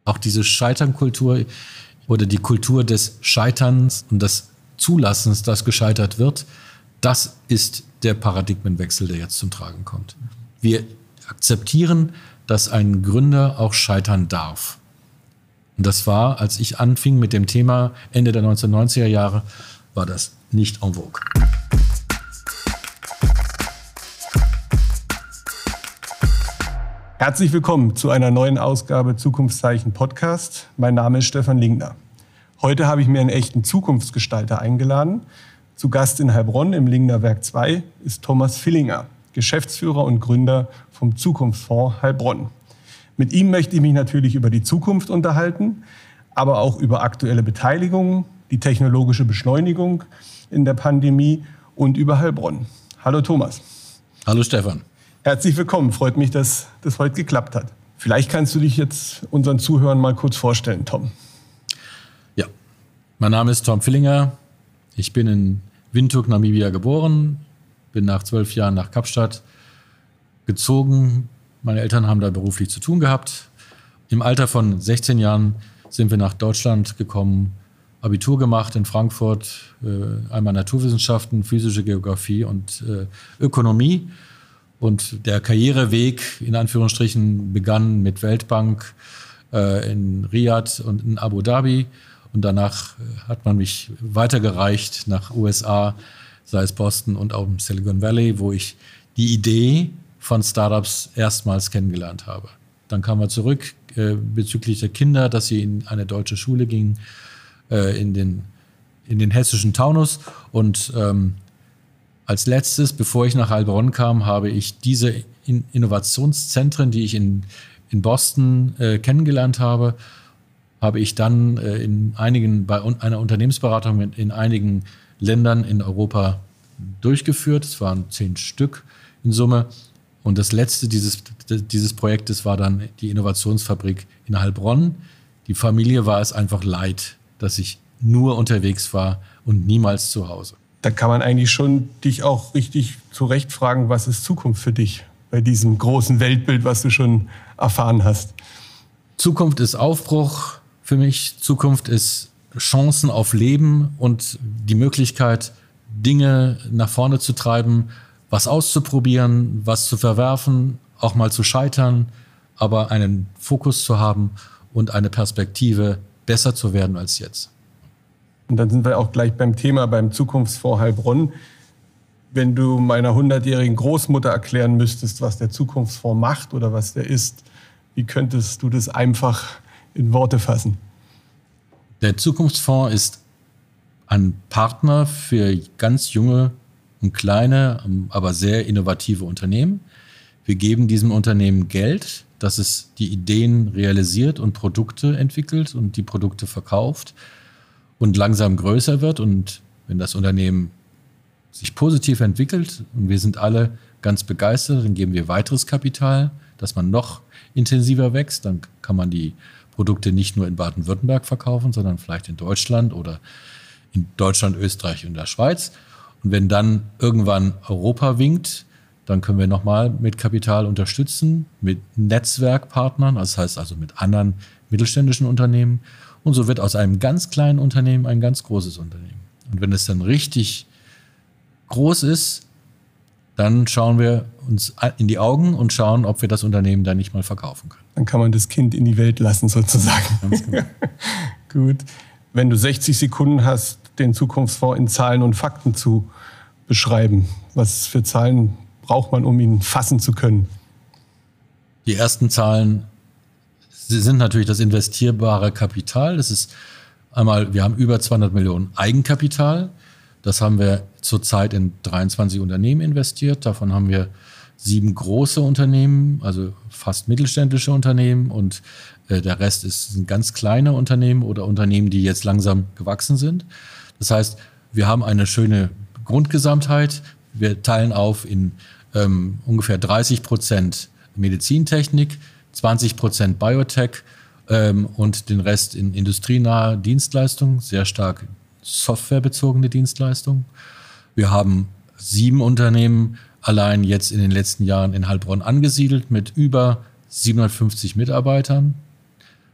Auch diese Scheiternkultur oder die Kultur des Scheiterns und des Zulassens, dass gescheitert wird, das ist der Paradigmenwechsel, der jetzt zum Tragen kommt. Wir akzeptieren, dass ein Gründer auch scheitern darf. Und das war, als ich anfing mit dem Thema Ende der 1990er Jahre, war das nicht en vogue. Herzlich willkommen zu einer neuen Ausgabe Zukunftszeichen Podcast. Mein Name ist Stefan Lingner. Heute habe ich mir einen echten Zukunftsgestalter eingeladen. Zu Gast in Heilbronn im Lingner Werk 2 ist Thomas Villinger, Geschäftsführer und Gründer vom Zukunftsfonds Heilbronn. Mit ihm möchte ich mich natürlich über die Zukunft unterhalten, aber auch über aktuelle Beteiligungen, die technologische Beschleunigung in der Pandemie und über Heilbronn. Hallo Thomas. Hallo Stefan. Herzlich willkommen. Freut mich, dass das heute geklappt hat. Vielleicht kannst du dich jetzt unseren Zuhörern mal kurz vorstellen, Tom. Ja, mein Name ist Tom Villinger. Ich bin in Windhoek, Namibia geboren, bin nach 12 Jahren nach Kapstadt gezogen. Meine Eltern haben da beruflich zu tun gehabt. Im Alter von 16 Jahren sind wir nach Deutschland gekommen, Abitur gemacht in Frankfurt, einmal Naturwissenschaften, physische Geografie und Ökonomie. Und der Karriereweg, in Anführungsstrichen, begann mit Weltbank in Riyadh und in Abu Dhabi. Und danach hat man mich weitergereicht nach USA, sei es Boston und auch im Silicon Valley, wo ich die Idee von Startups erstmals kennengelernt habe. Dann kamen wir zurück bezüglich der Kinder, dass sie in eine deutsche Schule gingen, in den hessischen Taunus. Und als letztes, bevor ich nach Heilbronn kam, habe ich diese Innovationszentren, die ich in Boston kennengelernt habe, habe ich dann bei einer Unternehmensberatung in einigen Ländern in Europa durchgeführt. Es waren 10 Stück in Summe. Und das letzte dieses Projektes war dann die Innovationsfabrik in Heilbronn. Die Familie war es einfach leid, dass ich nur unterwegs war und niemals zu Hause. Da kann man eigentlich schon dich auch richtig zurecht fragen, was ist Zukunft für dich bei diesem großen Weltbild, was du schon erfahren hast? Zukunft ist Aufbruch für mich. Zukunft ist Chancen auf Leben und die Möglichkeit, Dinge nach vorne zu treiben, was auszuprobieren, was zu verwerfen, auch mal zu scheitern, aber einen Fokus zu haben und eine Perspektive, besser zu werden als jetzt. Und dann sind wir auch gleich beim Thema, beim Zukunftsfonds Heilbronn. Wenn du meiner 100-jährigen Großmutter erklären müsstest, was der Zukunftsfonds macht oder was der ist, wie könntest du das einfach in Worte fassen? Der Zukunftsfonds ist ein Partner für ganz junge und kleine, aber sehr innovative Unternehmen. Wir geben diesem Unternehmen Geld, dass es die Ideen realisiert und Produkte entwickelt und die Produkte verkauft und langsam größer wird. Und wenn das Unternehmen sich positiv entwickelt und wir sind alle ganz begeistert, dann geben wir weiteres Kapital, dass man noch intensiver wächst. Dann kann man die Produkte nicht nur in Baden-Württemberg verkaufen, sondern vielleicht in Deutschland oder in Deutschland, Österreich und der Schweiz. Und wenn dann irgendwann Europa winkt, dann können wir nochmal mit Kapital unterstützen, mit Netzwerkpartnern, das heißt also mit anderen mittelständischen Unternehmen. Und so wird aus einem ganz kleinen Unternehmen ein ganz großes Unternehmen. Und wenn es dann richtig groß ist, dann schauen wir uns in die Augen und schauen, ob wir das Unternehmen dann nicht mal verkaufen können. Dann kann man das Kind in die Welt lassen sozusagen. Ganz genau. Gut. Wenn du 60 Sekunden hast, den Zukunftsfonds in Zahlen und Fakten zu beschreiben, was für Zahlen braucht man, um ihn fassen zu können? Die ersten Zahlen sind natürlich das investierbare Kapital. Das ist einmal, wir haben über 200 Millionen Eigenkapital. Das haben wir zurzeit in 23 Unternehmen investiert. Davon haben wir 7 große Unternehmen, also fast mittelständische Unternehmen. Und der Rest sind ganz kleine Unternehmen oder Unternehmen, die jetzt langsam gewachsen sind. Das heißt, wir haben eine schöne Grundgesamtheit. Wir teilen auf in ungefähr 30% Medizintechnik, 20% Biotech und den Rest in industrienahe Dienstleistungen, sehr stark softwarebezogene Dienstleistungen. Wir haben 7 Unternehmen allein jetzt in den letzten Jahren in Heilbronn angesiedelt mit über 750 Mitarbeitern.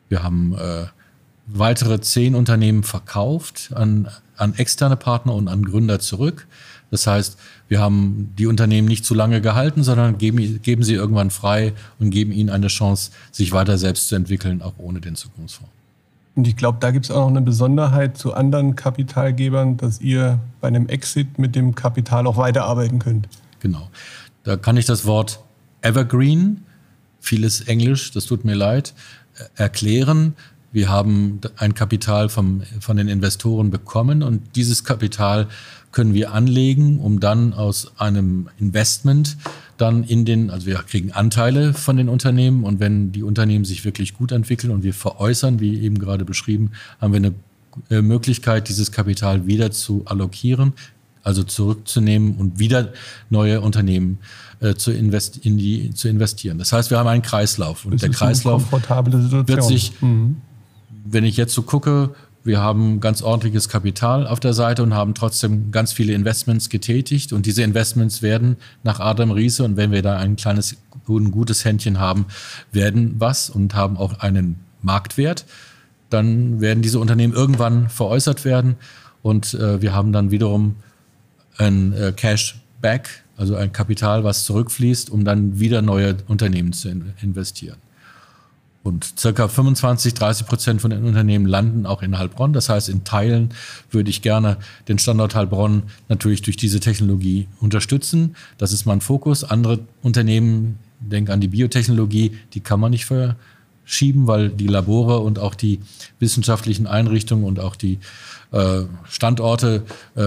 Wir haben weitere 10 Unternehmen verkauft an externe Partner und an Gründer zurück. Das heißt, wir haben die Unternehmen nicht zu lange gehalten, sondern geben sie irgendwann frei und geben ihnen eine Chance, sich weiter selbst zu entwickeln, auch ohne den Zukunftsfonds. Und ich glaube, da gibt es auch noch eine Besonderheit zu anderen Kapitalgebern, dass ihr bei einem Exit mit dem Kapital auch weiterarbeiten könnt. Genau. Da kann ich das Wort Evergreen, vieles Englisch, das tut mir leid, erklären. Wir haben ein Kapital von den Investoren bekommen und dieses Kapital können wir anlegen, um dann aus einem Investment dann also wir kriegen Anteile von den Unternehmen und wenn die Unternehmen sich wirklich gut entwickeln und wir veräußern, wie eben gerade beschrieben, haben wir eine Möglichkeit, dieses Kapital wieder zu allokieren, also zurückzunehmen und wieder neue Unternehmen zu investieren. Das heißt, wir haben einen Kreislauf und der Kreislauf wird sich, wenn ich jetzt so gucke, wir haben ganz ordentliches Kapital auf der Seite und haben trotzdem ganz viele Investments getätigt. Und diese Investments werden nach Adam Riese, und wenn wir da ein gutes Händchen haben, werden was und haben auch einen Marktwert. Dann werden diese Unternehmen irgendwann veräußert werden. Und wir haben dann wiederum ein Cashback, also ein Kapital, was zurückfließt, um dann wieder neue Unternehmen zu investieren. Und circa 25-30% von den Unternehmen landen auch in Heilbronn. Das heißt, in Teilen würde ich gerne den Standort Heilbronn natürlich durch diese Technologie unterstützen. Das ist mein Fokus. Andere Unternehmen, denk an die Biotechnologie, die kann man nicht verschieben, weil die Labore und auch die wissenschaftlichen Einrichtungen und auch die Standorte,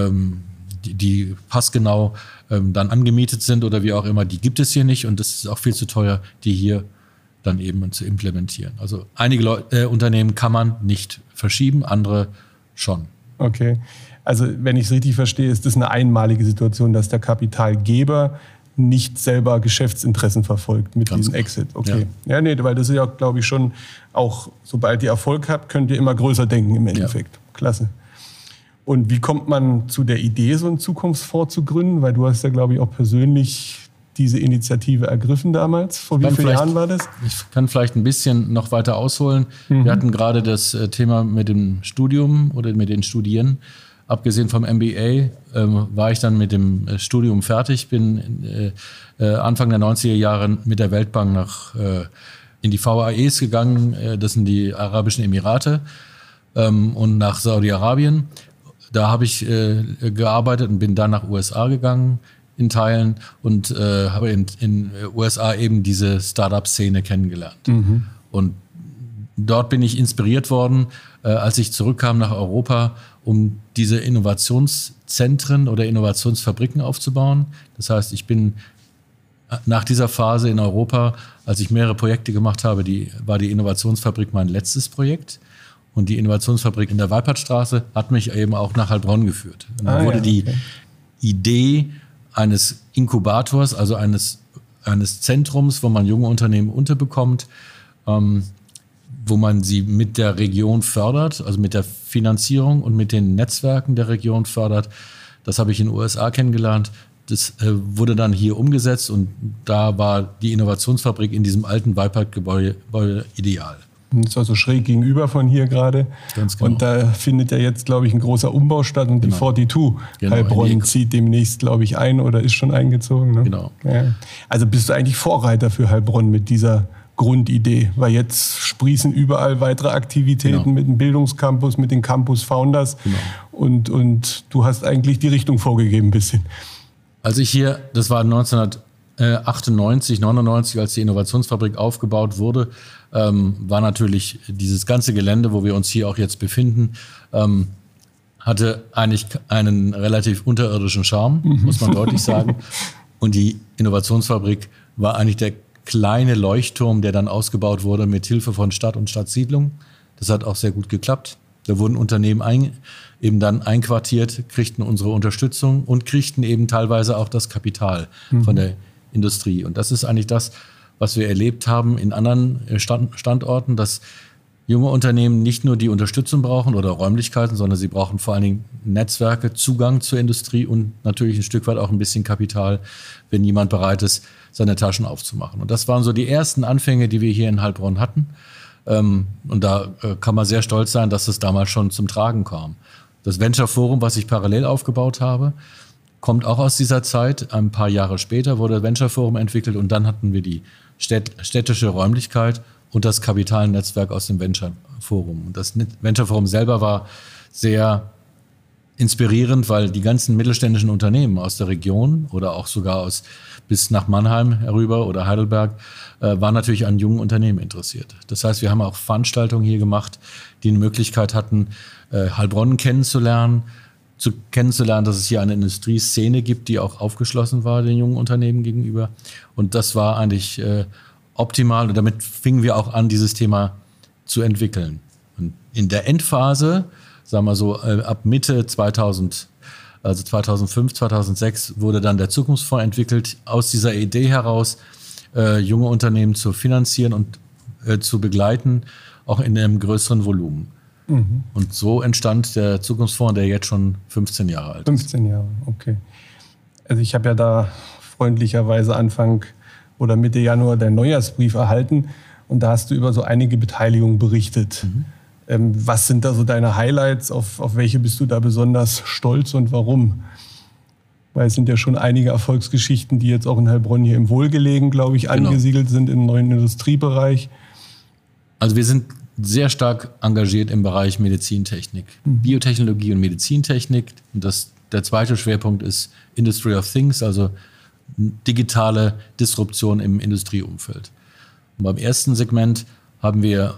die passgenau dann angemietet sind oder wie auch immer, die gibt es hier nicht. Und das ist auch viel zu teuer, die hier dann eben zu implementieren. Also einige Unternehmen kann man nicht verschieben, andere schon. Okay, also wenn ich es richtig verstehe, ist das eine einmalige Situation, dass der Kapitalgeber nicht selber Geschäftsinteressen verfolgt mit diesem Exit. Okay, ja, nee, weil das ist ja, glaube ich, schon auch, sobald ihr Erfolg habt, könnt ihr immer größer denken im Endeffekt. Ja. Klasse. Und wie kommt man zu der Idee, so einen Zukunftsfonds zu gründen? Weil du hast ja, glaube ich, auch persönlich diese Initiative ergriffen damals. Vor wie vielen Jahren war das? Ich kann vielleicht ein bisschen noch weiter ausholen. Wir hatten gerade das Thema mit dem Studium oder mit den Studieren. Abgesehen vom MBA war ich dann mit dem Studium fertig. Bin Anfang der 90er Jahre mit der Weltbank in die VAEs gegangen. Das sind die Arabischen Emirate und nach Saudi-Arabien. Da habe ich gearbeitet und bin dann nach USA gegangen in Teilen und habe in USA eben diese Startup-Szene kennengelernt. Und dort bin ich inspiriert worden, als ich zurückkam nach Europa, um diese Innovationszentren oder Innovationsfabriken aufzubauen. Das heißt, ich bin nach dieser Phase in Europa, als ich mehrere Projekte gemacht habe, war die Innovationsfabrik mein letztes Projekt. Und die Innovationsfabrik in der Weipertstraße hat mich eben auch nach Heilbronn geführt. Und da wurde die Idee eines Inkubators, also eines Zentrums, wo man junge Unternehmen unterbekommt, wo man sie mit der Region fördert, also mit der Finanzierung und mit den Netzwerken der Region fördert. Das habe ich in den USA kennengelernt. Das wurde dann hier umgesetzt und da war die Innovationsfabrik in diesem alten Weipert-Gebäude ideal. Das ist also schräg gegenüber von hier gerade. Ganz genau. Und da findet ja jetzt, glaube ich, ein großer Umbau statt. Und die 42 Heilbronn zieht demnächst, glaube ich, ein oder ist schon eingezogen. Ne? Genau. Ja. Also bist du eigentlich Vorreiter für Heilbronn mit dieser Grundidee? Weil jetzt sprießen überall weitere Aktivitäten mit dem Bildungscampus, mit den Campus Founders. Genau. Und du hast eigentlich die Richtung vorgegeben ein bisschen. Als ich hier, das war 1998, 99, als die Innovationsfabrik aufgebaut wurde, war natürlich dieses ganze Gelände, wo wir uns hier auch jetzt befinden, hatte eigentlich einen relativ unterirdischen Charme, muss man deutlich sagen. Und die Innovationsfabrik war eigentlich der kleine Leuchtturm, der dann ausgebaut wurde mit Hilfe von Stadt und Stadtsiedlung. Das hat auch sehr gut geklappt. Da wurden Unternehmen eben dann einquartiert, kriegten unsere Unterstützung und kriegten eben teilweise auch das Kapital von der Industrie. Und das ist eigentlich das, was wir erlebt haben in anderen Standorten, dass junge Unternehmen nicht nur die Unterstützung brauchen oder Räumlichkeiten, sondern sie brauchen vor allen Dingen Netzwerke, Zugang zur Industrie und natürlich ein Stück weit auch ein bisschen Kapital, wenn jemand bereit ist, seine Taschen aufzumachen. Und das waren so die ersten Anfänge, die wir hier in Heilbronn hatten. Und da kann man sehr stolz sein, dass das damals schon zum Tragen kam. Das Venture Forum, was ich parallel aufgebaut habe, kommt auch aus dieser Zeit. Ein paar Jahre später wurde das Venture Forum entwickelt und dann hatten wir die städtische Räumlichkeit und das Kapitalnetzwerk aus dem Venture Forum. Und das Venture Forum selber war sehr inspirierend, weil die ganzen mittelständischen Unternehmen aus der Region oder auch sogar bis nach Mannheim herüber oder Heidelberg waren natürlich an jungen Unternehmen interessiert. Das heißt, wir haben auch Veranstaltungen hier gemacht, die eine Möglichkeit hatten, Heilbronn kennenzulernen, dass es hier eine Industrieszene gibt, die auch aufgeschlossen war den jungen Unternehmen gegenüber. Und das war eigentlich optimal. Und damit fingen wir auch an, dieses Thema zu entwickeln. Und in der Endphase, sagen wir so, ab Mitte 2000, also 2005, 2006, wurde dann der Zukunftsfonds entwickelt, aus dieser Idee heraus, junge Unternehmen zu finanzieren und zu begleiten, auch in einem größeren Volumen. Mhm. Und so entstand der Zukunftsfonds, der jetzt schon 15 Jahre alt ist. 15 Jahre, okay. Also ich habe ja da freundlicherweise Anfang oder Mitte Januar den Neujahrsbrief erhalten und da hast du über so einige Beteiligungen berichtet. Mhm. Was sind da so deine Highlights? Auf welche bist du da besonders stolz und warum? Weil es sind ja schon einige Erfolgsgeschichten, die jetzt auch in Heilbronn hier im Wohlgelegen, glaube ich, angesiedelt sind im neuen Industriebereich. Also wir sind sehr stark engagiert im Bereich Medizintechnik, Biotechnologie und Medizintechnik. Und der zweite Schwerpunkt ist Industry of Things, also digitale Disruption im Industrieumfeld. Und beim ersten Segment haben wir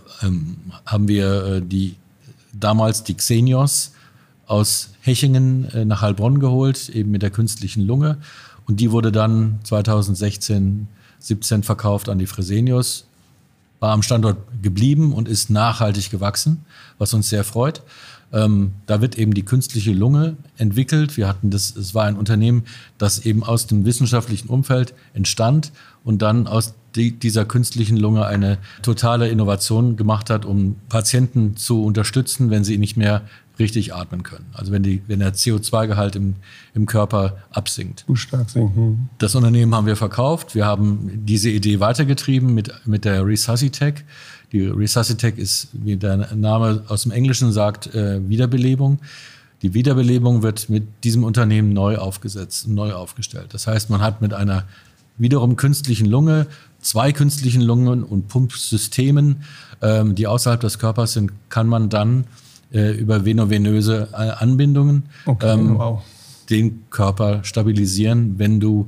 damals die Xenios aus Hechingen nach Heilbronn geholt, eben mit der künstlichen Lunge. Und die wurde dann 2016, 17 verkauft an die Fresenius, war am Standort geblieben und ist nachhaltig gewachsen, was uns sehr freut. Da wird eben die künstliche Lunge entwickelt. Es war ein Unternehmen, das eben aus dem wissenschaftlichen Umfeld entstand und dann aus dieser künstlichen Lunge eine totale Innovation gemacht hat, um Patienten zu unterstützen, wenn sie nicht mehr richtig atmen können. Also wenn der CO2-Gehalt im Körper absinkt. Zu stark sinken. Das Unternehmen haben wir verkauft. Wir haben diese Idee weitergetrieben mit der Resuscitech. Die Resuscitech ist, wie der Name aus dem Englischen sagt, Wiederbelebung. Die Wiederbelebung wird mit diesem Unternehmen neu aufgesetzt und neu aufgestellt. Das heißt, man hat mit einer wiederum künstlichen Lunge, 2 künstlichen Lungen und Pumpsystemen, die außerhalb des Körpers sind, kann man dann über venovenöse Anbindungen den Körper stabilisieren, wenn du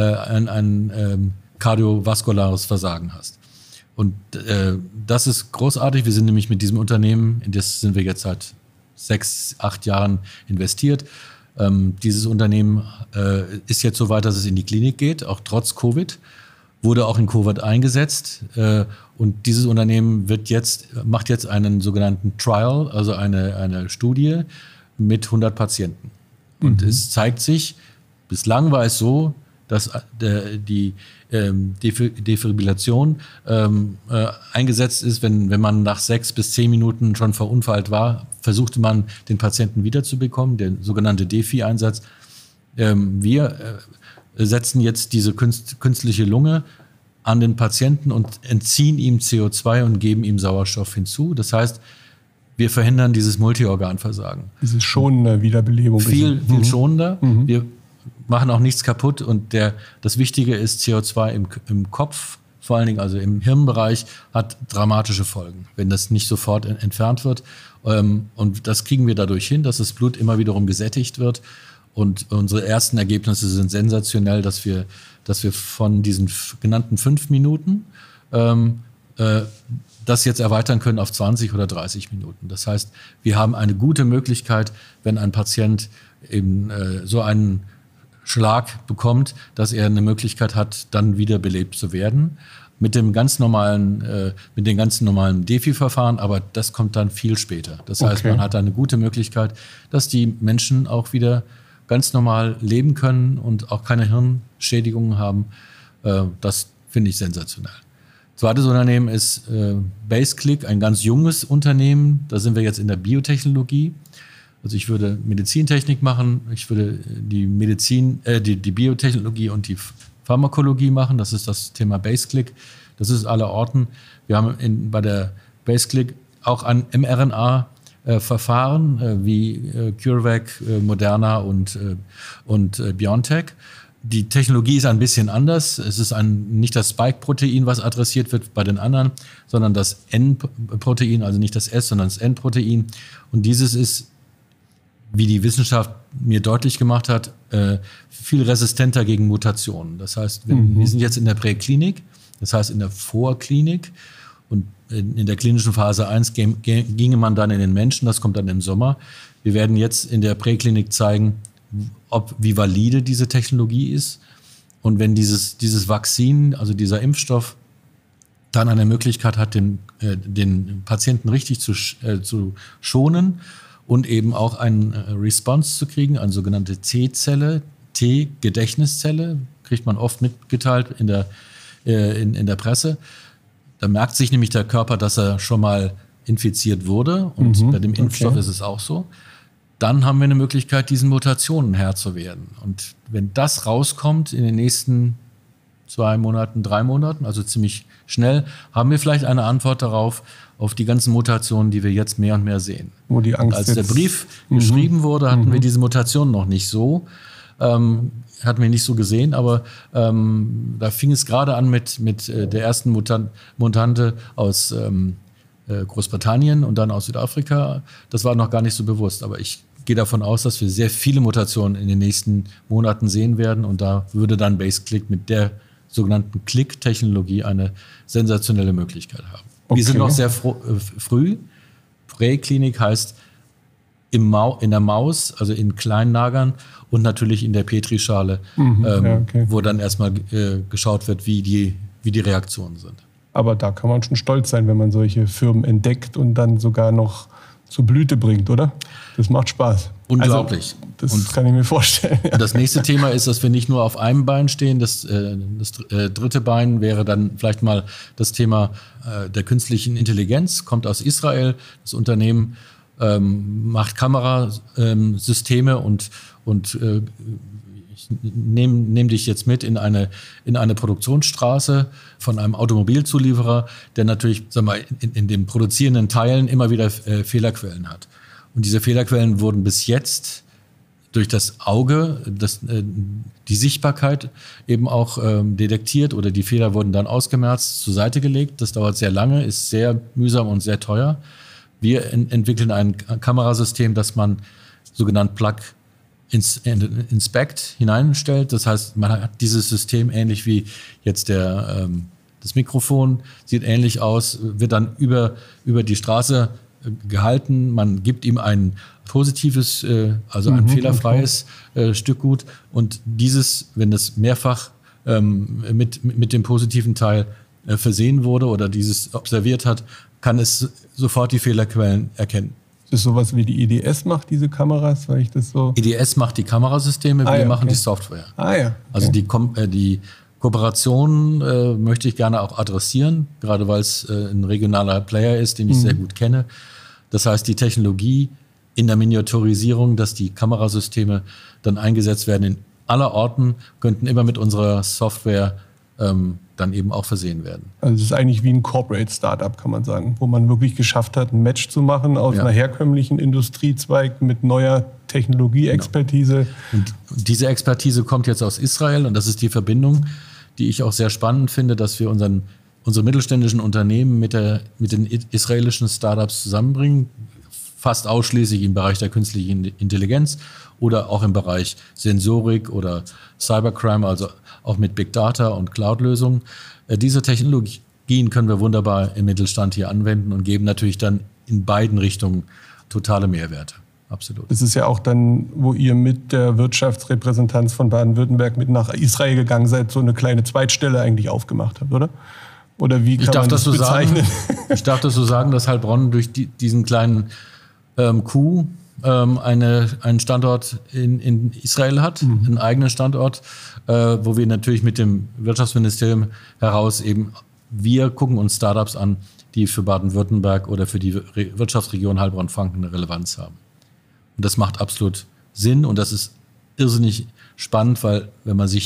ein kardiovaskulares Versagen hast. Und das ist großartig. Wir sind nämlich mit diesem Unternehmen, in das sind wir jetzt seit 6, 8 Jahren investiert. Dieses Unternehmen ist jetzt so weit, dass es in die Klinik geht, auch trotz Covid. Wurde auch in Covid eingesetzt. Und dieses Unternehmen macht jetzt einen sogenannten Trial, also eine Studie mit 100 Patienten. Und es zeigt sich, bislang war es so, dass die Defibrillation eingesetzt ist, wenn man nach 6 bis 10 Minuten schon verunfallt war, versuchte man, den Patienten wiederzubekommen, der sogenannte Defi-Einsatz. Wir setzen jetzt diese künstliche Lunge an den Patienten und entziehen ihm CO2 und geben ihm Sauerstoff hinzu. Das heißt, wir verhindern dieses Multiorganversagen. Diese schonende Wiederbelebung. Viel schonender. Wir machen auch nichts kaputt und das Wichtige ist, CO2 im Kopf, vor allen Dingen also im Hirnbereich, hat dramatische Folgen, wenn das nicht sofort entfernt wird. Und das kriegen wir dadurch hin, dass das Blut immer wiederum gesättigt wird. Und unsere ersten Ergebnisse sind sensationell, dass wir von diesen genannten 5 Minuten das jetzt erweitern können auf 20 oder 30 Minuten. Das heißt, wir haben eine gute Möglichkeit, wenn ein Patient eben so einen Schlag bekommt, dass er eine Möglichkeit hat, dann wieder belebt zu werden. Mit den ganz normalen Defi-Verfahren, aber das kommt dann viel später. Das heißt, man hat eine gute Möglichkeit, dass die Menschen auch wieder ganz normal leben können und auch keine Hirnschädigungen haben. Das finde ich sensationell. Zweites Unternehmen ist Baseclick, ein ganz junges Unternehmen. Da sind wir jetzt in der Biotechnologie. Also ich würde Medizintechnik machen, ich würde die Biotechnologie und die Pharmakologie machen. Das ist das Thema Baseclick. Das ist aller Orten. Wir haben bei der Baseclick auch an mRNA-Verfahren wie CureVac, Moderna und BioNTech. Die Technologie ist ein bisschen anders. Es ist nicht das Spike-Protein, was adressiert wird bei den anderen, sondern das N-Protein, also nicht das S, sondern das N-Protein. Und dieses ist, wie die Wissenschaft mir deutlich gemacht hat, viel resistenter gegen Mutationen. Das heißt, wir sind jetzt in der Präklinik, das heißt in der Vorklinik. Und in der klinischen Phase 1 ginge man dann in den Menschen, das kommt dann im Sommer. Wir werden jetzt in der Präklinik zeigen, wie valide diese Technologie ist. Und wenn dieses Vakzin, also dieser Impfstoff, dann eine Möglichkeit hat, den Patienten richtig zu schonen und eben auch eine Response zu kriegen, eine sogenannte T-Zelle, T-Gedächtniszelle, kriegt man oft mitgeteilt in der Presse. Da merkt sich nämlich der Körper, dass er schon mal infiziert wurde. Und bei dem Impfstoff ist es auch so. Dann haben wir eine Möglichkeit, diesen Mutationen Herr zu werden. Und wenn das rauskommt in den nächsten 2 Monaten, 3 Monaten, also ziemlich schnell, haben wir vielleicht eine Antwort darauf, auf die ganzen Mutationen, die wir jetzt mehr und mehr sehen. Wo die Angst als der Brief geschrieben wurde, hatten wir diese Mutationen noch nicht so. Hatten wir nicht so gesehen, aber da fing es gerade an mit der ersten Mutante aus Großbritannien und dann aus Südafrika. Das war noch gar nicht so bewusst, aber ich gehe davon aus, dass wir sehr viele Mutationen in den nächsten Monaten sehen werden und da würde dann Baseclick mit der sogenannten Click-Technologie eine sensationelle Möglichkeit haben. Okay. Wir sind noch sehr früh. Präklinik heißt in der Maus, also in kleinen Lagern und natürlich in der Petrischale, wo dann erstmal geschaut wird, wie die Reaktionen sind. Aber da kann man schon stolz sein, wenn man solche Firmen entdeckt und dann sogar noch zur Blüte bringt, oder? Das macht Spaß. Unglaublich. Also, das kann ich mir vorstellen. Und das nächste Thema ist, dass wir nicht nur auf einem Bein stehen. Das dritte Bein wäre dann vielleicht mal das Thema der künstlichen Intelligenz. Kommt aus Israel. Das Unternehmen macht Kamerasysteme und ich nehme dich jetzt mit in eine Produktionsstraße von einem Automobilzulieferer, der natürlich, in den produzierenden Teilen immer wieder Fehlerquellen hat. Und diese Fehlerquellen wurden bis jetzt durch das Auge, die Sichtbarkeit eben auch detektiert oder die Fehler wurden dann ausgemerzt, zur Seite gelegt. Das dauert sehr lange, ist sehr mühsam und sehr teuer. Wir entwickeln ein Kamerasystem, das man sogenannt Plug-Inspect hineinstellt. Das heißt, man hat dieses System ähnlich wie jetzt das Mikrofon, sieht ähnlich aus, wird dann über die Straße gehalten. Man gibt ihm ein positives, also ein fehlerfreies Stückgut. Und dieses, wenn das mehrfach mit dem positiven Teil versehen wurde oder dieses observiert hat, kann es sofort die Fehlerquellen erkennen. Das ist sowas wie die IDS macht, diese Kameras, weil ich das so... IDS macht die Kamerasysteme, wir machen die Software. Okay. Also die Kooperation möchte ich gerne auch adressieren, gerade weil es ein regionaler Player ist, den ich sehr gut kenne. Das heißt, die Technologie in der Miniaturisierung, dass die Kamerasysteme dann eingesetzt werden in aller Orten, könnten immer mit unserer Software dann eben auch versehen werden. Also es ist eigentlich wie ein Corporate Startup, kann man sagen, wo man wirklich geschafft hat, ein Match zu machen aus einer herkömmlichen Industriezweig mit neuer Technologieexpertise. Genau. Und diese Expertise kommt jetzt aus Israel und das ist die Verbindung, die ich auch sehr spannend finde, dass wir unsere mittelständischen Unternehmen mit den israelischen Startups zusammenbringen, fast ausschließlich im Bereich der künstlichen Intelligenz oder auch im Bereich Sensorik oder Cybercrime, also auch mit Big Data und Cloud-Lösungen. Diese Technologien können wir wunderbar im Mittelstand hier anwenden und geben natürlich dann in beiden Richtungen totale Mehrwerte. Absolut. Das ist ja auch dann, wo ihr mit der Wirtschaftsrepräsentanz von Baden-Württemberg mit nach Israel gegangen seid, so eine kleine Zweitstelle eigentlich aufgemacht habt, oder? Oder wie kann man das bezeichnen? Ich darf das so sagen, dass Heilbronn durch diesen kleinen Coup einen Standort in Israel hat, einen eigenen Standort, wo wir natürlich mit dem Wirtschaftsministerium heraus eben, wir gucken uns Startups an, die für Baden-Württemberg oder für die Wirtschaftsregion Heilbronn-Franken eine Relevanz haben. Und das macht absolut Sinn und das ist irrsinnig spannend, weil wenn man sich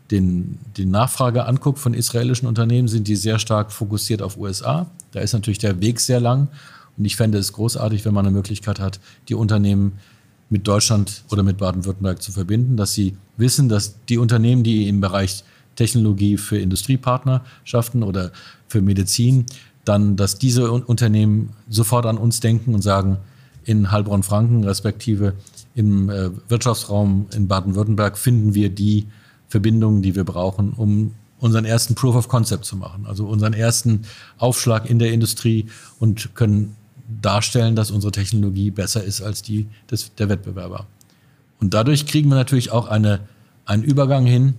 die Nachfrage anguckt von israelischen Unternehmen, sind die sehr stark fokussiert auf USA. Da ist natürlich der Weg sehr lang. Und ich fände es großartig, wenn man eine Möglichkeit hat, die Unternehmen mit Deutschland oder mit Baden-Württemberg zu verbinden, dass sie wissen, dass die Unternehmen, die im Bereich Technologie für Industriepartnerschaften oder für Medizin, dann, dass diese Unternehmen sofort an uns denken und sagen, in Heilbronn-Franken respektive im Wirtschaftsraum in Baden-Württemberg finden wir die Verbindungen, die wir brauchen, um unseren ersten Proof of Concept zu machen, also unseren ersten Aufschlag in der Industrie und können darstellen, dass unsere Technologie besser ist als die der Wettbewerber. Und dadurch kriegen wir natürlich auch einen Übergang hin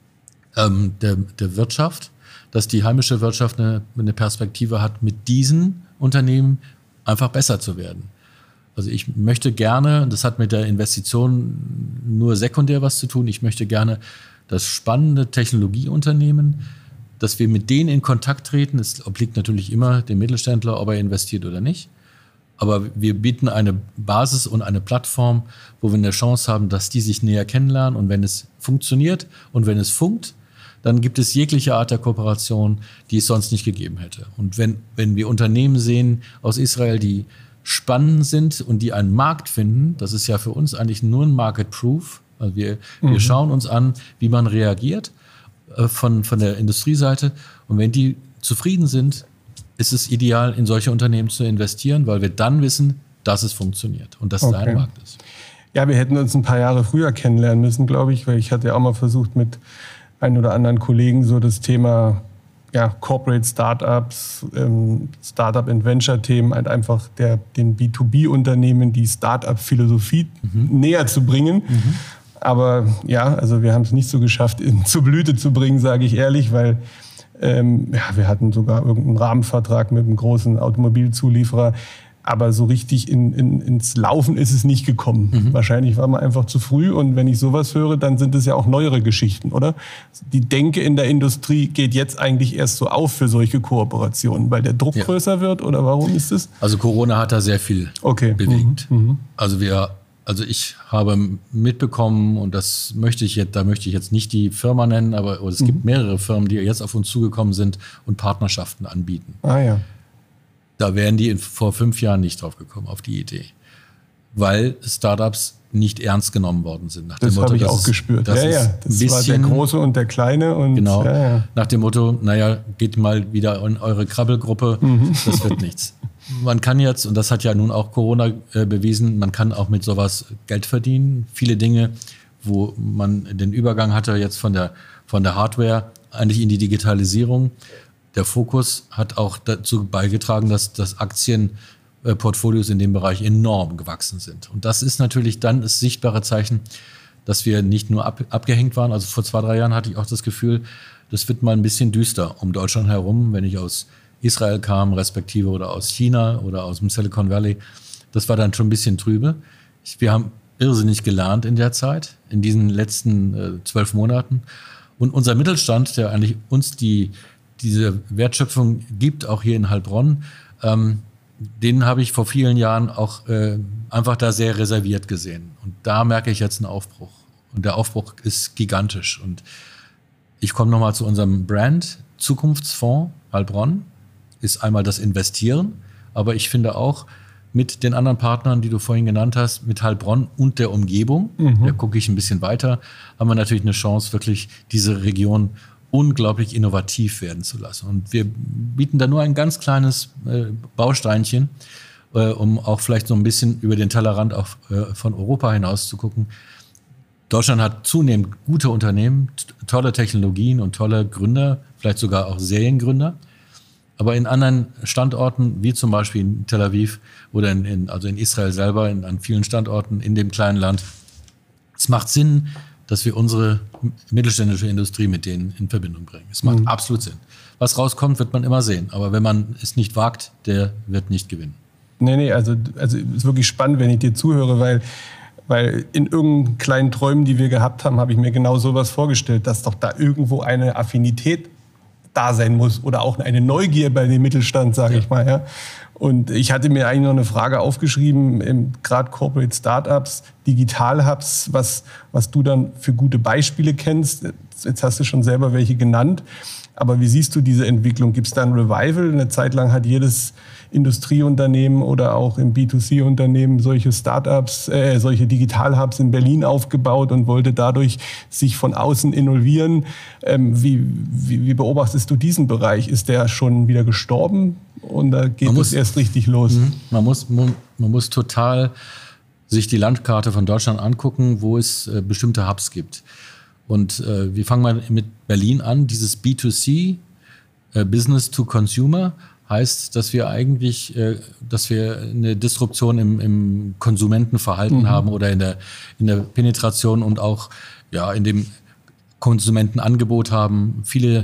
der Wirtschaft, dass die heimische Wirtschaft eine Perspektive hat, mit diesen Unternehmen einfach besser zu werden. Also ich möchte gerne, das hat mit der Investition nur sekundär was zu tun, ich möchte gerne das spannende Technologieunternehmen, dass wir mit denen in Kontakt treten. Es obliegt natürlich immer dem Mittelständler, ob er investiert oder nicht. Aber wir bieten eine Basis und eine Plattform, wo wir eine Chance haben, dass die sich näher kennenlernen. Und wenn es funktioniert und wenn es funkt, dann gibt es jegliche Art der Kooperation, die es sonst nicht gegeben hätte. Und wenn wir Unternehmen sehen aus Israel, die spannend sind und die einen Markt finden, das ist ja für uns eigentlich nur ein Market Proof. Also wir schauen uns an, wie man reagiert von der Industrieseite. Und wenn die zufrieden sind, ist es ideal, in solche Unternehmen zu investieren, weil wir dann wissen, dass es funktioniert und dass es ein Markt ist. Ja, wir hätten uns ein paar Jahre früher kennenlernen müssen, glaube ich, weil ich hatte ja auch mal versucht, mit ein oder anderen Kollegen so das Thema Corporate Startups, Startup and Venture-Themen halt einfach den B2B-Unternehmen die Startup-Philosophie näher zu bringen. Aber ja, also wir haben es nicht so geschafft, zur Blüte zu bringen, sage ich ehrlich, weil wir hatten sogar irgendeinen Rahmenvertrag mit einem großen Automobilzulieferer. Aber so richtig ins Laufen ist es nicht gekommen. Wahrscheinlich war man einfach zu früh. Und wenn ich sowas höre, dann sind es ja auch neuere Geschichten, oder? Die Denke in der Industrie geht jetzt eigentlich erst so auf für solche Kooperationen, weil der Druck größer wird? Oder warum ist es? Also Corona hat da sehr viel bewegt. Also ich habe mitbekommen, und da möchte ich jetzt nicht die Firma nennen, aber es gibt mehrere Firmen, die jetzt auf uns zugekommen sind und Partnerschaften anbieten. Ah ja. Da wären die vor 5 Jahren nicht drauf gekommen, auf die Idee. Weil Startups nicht ernst genommen worden sind. Nach dem Motto, habe ich auch gespürt. Das war der Große und der Kleine. Und genau, nach dem Motto, geht mal wieder in eure Krabbelgruppe, das wird nichts. Man kann jetzt, und das hat ja nun auch Corona bewiesen, man kann auch mit sowas Geld verdienen. Viele Dinge, wo man den Übergang hatte jetzt von der Hardware eigentlich in die Digitalisierung. Der Fokus hat auch dazu beigetragen, dass Aktienportfolios in dem Bereich enorm gewachsen sind. Und das ist natürlich dann das sichtbare Zeichen, dass wir nicht nur abgehängt waren. Also vor 2-3 Jahren hatte ich auch das Gefühl, das wird mal ein bisschen düster um Deutschland herum, wenn ich aus Israel kam, respektive oder aus China oder aus dem Silicon Valley. Das war dann schon ein bisschen trübe. Wir haben irrsinnig gelernt in der Zeit, in diesen letzten 12 Monaten. Und unser Mittelstand, der eigentlich uns diese Wertschöpfung gibt, auch hier in Heilbronn, den habe ich vor vielen Jahren auch einfach da sehr reserviert gesehen. Und da merke ich jetzt einen Aufbruch. Und der Aufbruch ist gigantisch. Und ich komme nochmal zu unserem Brand. Zukunftsfonds Heilbronn ist einmal das Investieren, aber ich finde auch mit den anderen Partnern, die du vorhin genannt hast, mit Heilbronn und der Umgebung, da gucke ich ein bisschen weiter, haben wir natürlich eine Chance, wirklich diese Region unglaublich innovativ werden zu lassen. Und wir bieten da nur ein ganz kleines Bausteinchen, um auch vielleicht so ein bisschen über den Tellerrand auch von Europa hinaus zu gucken. Deutschland hat zunehmend gute Unternehmen, tolle Technologien und tolle Gründer, vielleicht sogar auch Seriengründer. Aber in anderen Standorten, wie zum Beispiel in Tel Aviv oder in Israel selber, an vielen Standorten in dem kleinen Land, es macht Sinn, dass wir unsere mittelständische Industrie mit denen in Verbindung bringen. Es macht absolut Sinn. Was rauskommt, wird man immer sehen. Aber wenn man es nicht wagt, der wird nicht gewinnen. Nee, also es ist wirklich spannend, wenn ich dir zuhöre, weil in irgendeinen kleinen Träumen, die wir gehabt haben, habe ich mir genau sowas vorgestellt, dass doch da irgendwo eine Affinität da sein muss oder auch eine Neugier bei dem Mittelstand, sage ich mal. Ja. Und ich hatte mir eigentlich noch eine Frage aufgeschrieben, gerade Corporate Startups, Digital Hubs, was du dann für gute Beispiele kennst. Jetzt hast du schon selber welche genannt. Aber wie siehst du diese Entwicklung? Gibt es da ein Revival? Eine Zeit lang hat jedes Industrieunternehmen oder auch im B2C-Unternehmen solche Startups, solche Digital-Hubs in Berlin aufgebaut und wollte dadurch sich von außen involvieren. Wie beobachtest du diesen Bereich? Ist der schon wieder gestorben und da geht es erst richtig los? Man muss total sich die Landkarte von Deutschland angucken, wo es bestimmte Hubs gibt. Und wir fangen mal mit Berlin an. Dieses B2C, Business to Consumer, heißt, dass wir eigentlich, dass wir eine Disruption im Konsumentenverhalten haben oder in der Penetration und auch in dem Konsumentenangebot haben. Viele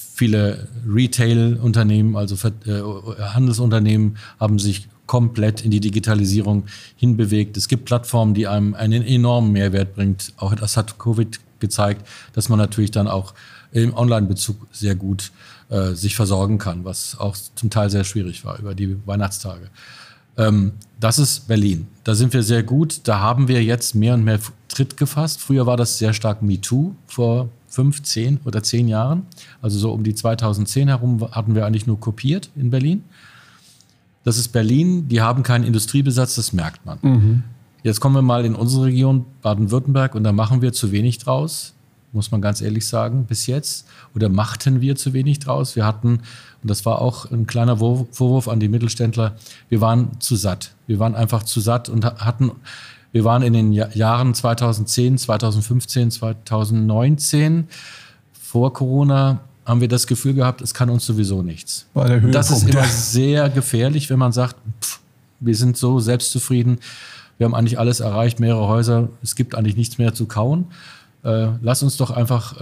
Retail-Unternehmen, also Handelsunternehmen, haben sich komplett in die Digitalisierung hinbewegt. Es gibt Plattformen, die einem einen enormen Mehrwert bringt. Auch das hat Covid gezeigt, dass man natürlich dann auch im Online-Bezug sehr gut sich versorgen kann, was auch zum Teil sehr schwierig war über die Weihnachtstage. Das ist Berlin. Da sind wir sehr gut. Da haben wir jetzt mehr und mehr Tritt gefasst. Früher war das sehr stark MeToo vor 5, 10 oder 10 Jahren. Also so um die 2010 herum hatten wir eigentlich nur kopiert in Berlin. Das ist Berlin. Die haben keinen Industriebesatz, das merkt man. Jetzt kommen wir mal in unsere Region Baden-Württemberg und da machen wir zu wenig draus, muss man ganz ehrlich sagen, bis jetzt. Oder machten wir zu wenig draus. Wir hatten, und das war auch ein kleiner Vorwurf an die Mittelständler, wir waren zu satt. Wir waren einfach zu satt und wir waren in den Jahren 2010, 2015, 2019 vor Corona, haben wir das Gefühl gehabt, es kann uns sowieso nichts. War der Höhepunkt. Und das ist immer sehr gefährlich, wenn man sagt, wir sind so selbstzufrieden, wir haben eigentlich alles erreicht, mehrere Häuser, es gibt eigentlich nichts mehr zu kauen. Lass uns doch einfach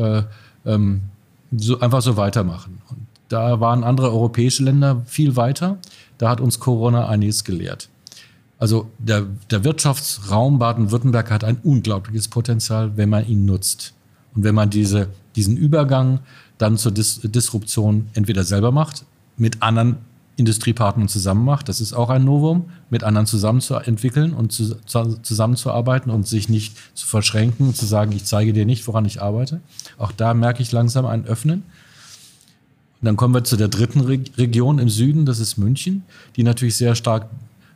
so weitermachen. Und da waren andere europäische Länder viel weiter. Da hat uns Corona einiges gelehrt. Also der Wirtschaftsraum Baden-Württemberg hat ein unglaubliches Potenzial, wenn man ihn nutzt. Und wenn man diesen Übergang dann zur Disruption entweder selber macht, mit anderen Industriepartnern zusammen macht, das ist auch ein Novum, mit anderen zusammen zu entwickeln und zusammenzuarbeiten und sich nicht zu verschränken und zu sagen, ich zeige dir nicht, woran ich arbeite. Auch da merke ich langsam ein Öffnen. Und dann kommen wir zu der dritten Region im Süden, das ist München, die natürlich sehr stark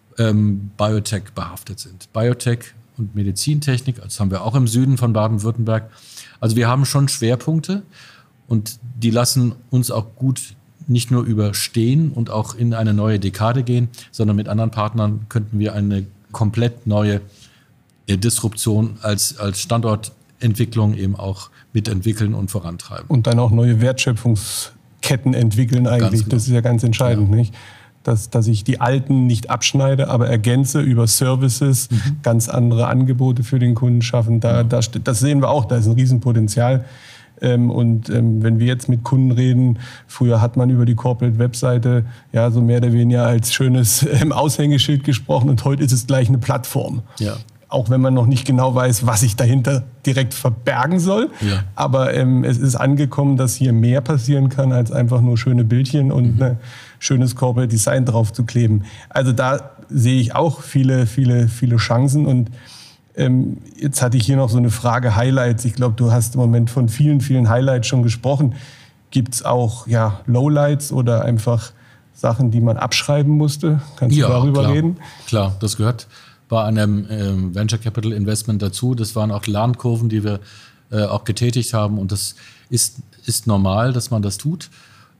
Biotech behaftet sind. Biotech und Medizintechnik, das haben wir auch im Süden von Baden-Württemberg. Also wir haben schon Schwerpunkte und die lassen uns auch gut nicht nur überstehen und auch in eine neue Dekade gehen, sondern mit anderen Partnern könnten wir eine komplett neue Disruption als Standortentwicklung eben auch mitentwickeln und vorantreiben. Und dann auch neue Wertschöpfungsketten entwickeln eigentlich. Genau. Das ist ja ganz entscheidend, nicht? Dass ich die alten nicht abschneide, aber ergänze über Services, ganz andere Angebote für den Kunden schaffen. Das sehen wir auch, da ist ein Riesenpotenzial. Wenn wir jetzt mit Kunden reden, früher hat man über die Corporate-Webseite ja so mehr oder weniger als schönes Aushängeschild gesprochen und heute ist es gleich eine Plattform. Ja. Auch wenn man noch nicht genau weiß, was sich dahinter direkt verbergen soll. Ja. Aber es ist angekommen, dass hier mehr passieren kann, als einfach nur schöne Bildchen und schönes Corporate Design drauf zu kleben. Also da sehe ich auch viele Chancen und jetzt hatte ich hier noch so eine Frage, Highlights. Ich glaube, du hast im Moment von vielen Highlights schon gesprochen. Gibt es auch Lowlights oder einfach Sachen, die man abschreiben musste? Kannst du darüber reden? Klar, das gehört bei einem Venture Capital Investment dazu. Das waren auch Lernkurven, die wir auch getätigt haben. Und das ist normal, dass man das tut.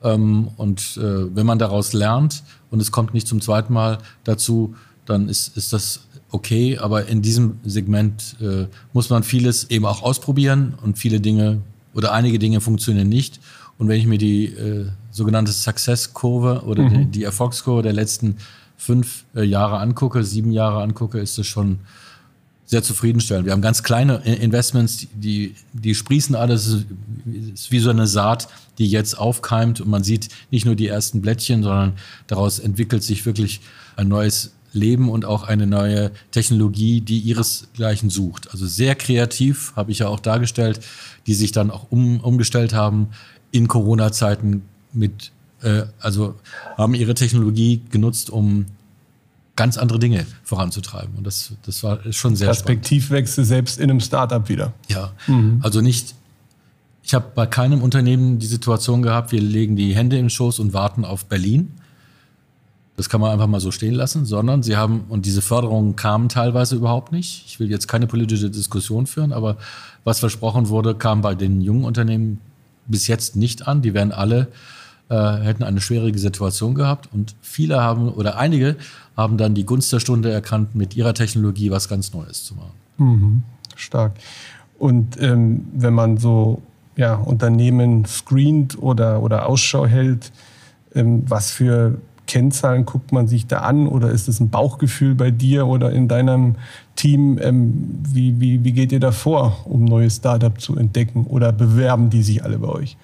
Wenn man daraus lernt und es kommt nicht zum zweiten Mal dazu, dann ist das okay, aber in diesem Segment muss man vieles eben auch ausprobieren und viele Dinge oder einige Dinge funktionieren nicht. Und wenn ich mir die sogenannte Success-Kurve oder die Erfolgskurve der letzten 5 Jahre angucke, 7 Jahre angucke, ist das schon sehr zufriedenstellend. Wir haben ganz kleine Investments, die sprießen alles, ist wie so eine Saat, die jetzt aufkeimt und man sieht nicht nur die ersten Blättchen, sondern daraus entwickelt sich wirklich ein neues Leben und auch eine neue Technologie, die ihresgleichen sucht. Also sehr kreativ, habe ich ja auch dargestellt, die sich dann auch umgestellt haben in Corona-Zeiten mit haben ihre Technologie genutzt, um ganz andere Dinge voranzutreiben. Und das war schon sehr Perspektivwechsel selbst in einem Startup wieder. Ja, also nicht, ich habe bei keinem Unternehmen die Situation gehabt, wir legen die Hände in den Schoß und warten auf Berlin. Das kann man einfach mal so stehen lassen, sondern sie haben, und diese Förderungen kamen teilweise überhaupt nicht. Ich will jetzt keine politische Diskussion führen, aber was versprochen wurde, kam bei den jungen Unternehmen bis jetzt nicht an. Die wären alle, hätten eine schwierige Situation gehabt und viele haben, oder einige haben dann die Gunst der Stunde erkannt, mit ihrer Technologie was ganz Neues zu machen. Mhm, stark. Und wenn man so Unternehmen screent oder Ausschau hält, was für Kennzahlen guckt man sich da an oder ist es ein Bauchgefühl bei dir oder in deinem Team? Wie geht ihr da vor, um neue Startups zu entdecken oder bewerben die sich alle bei euch?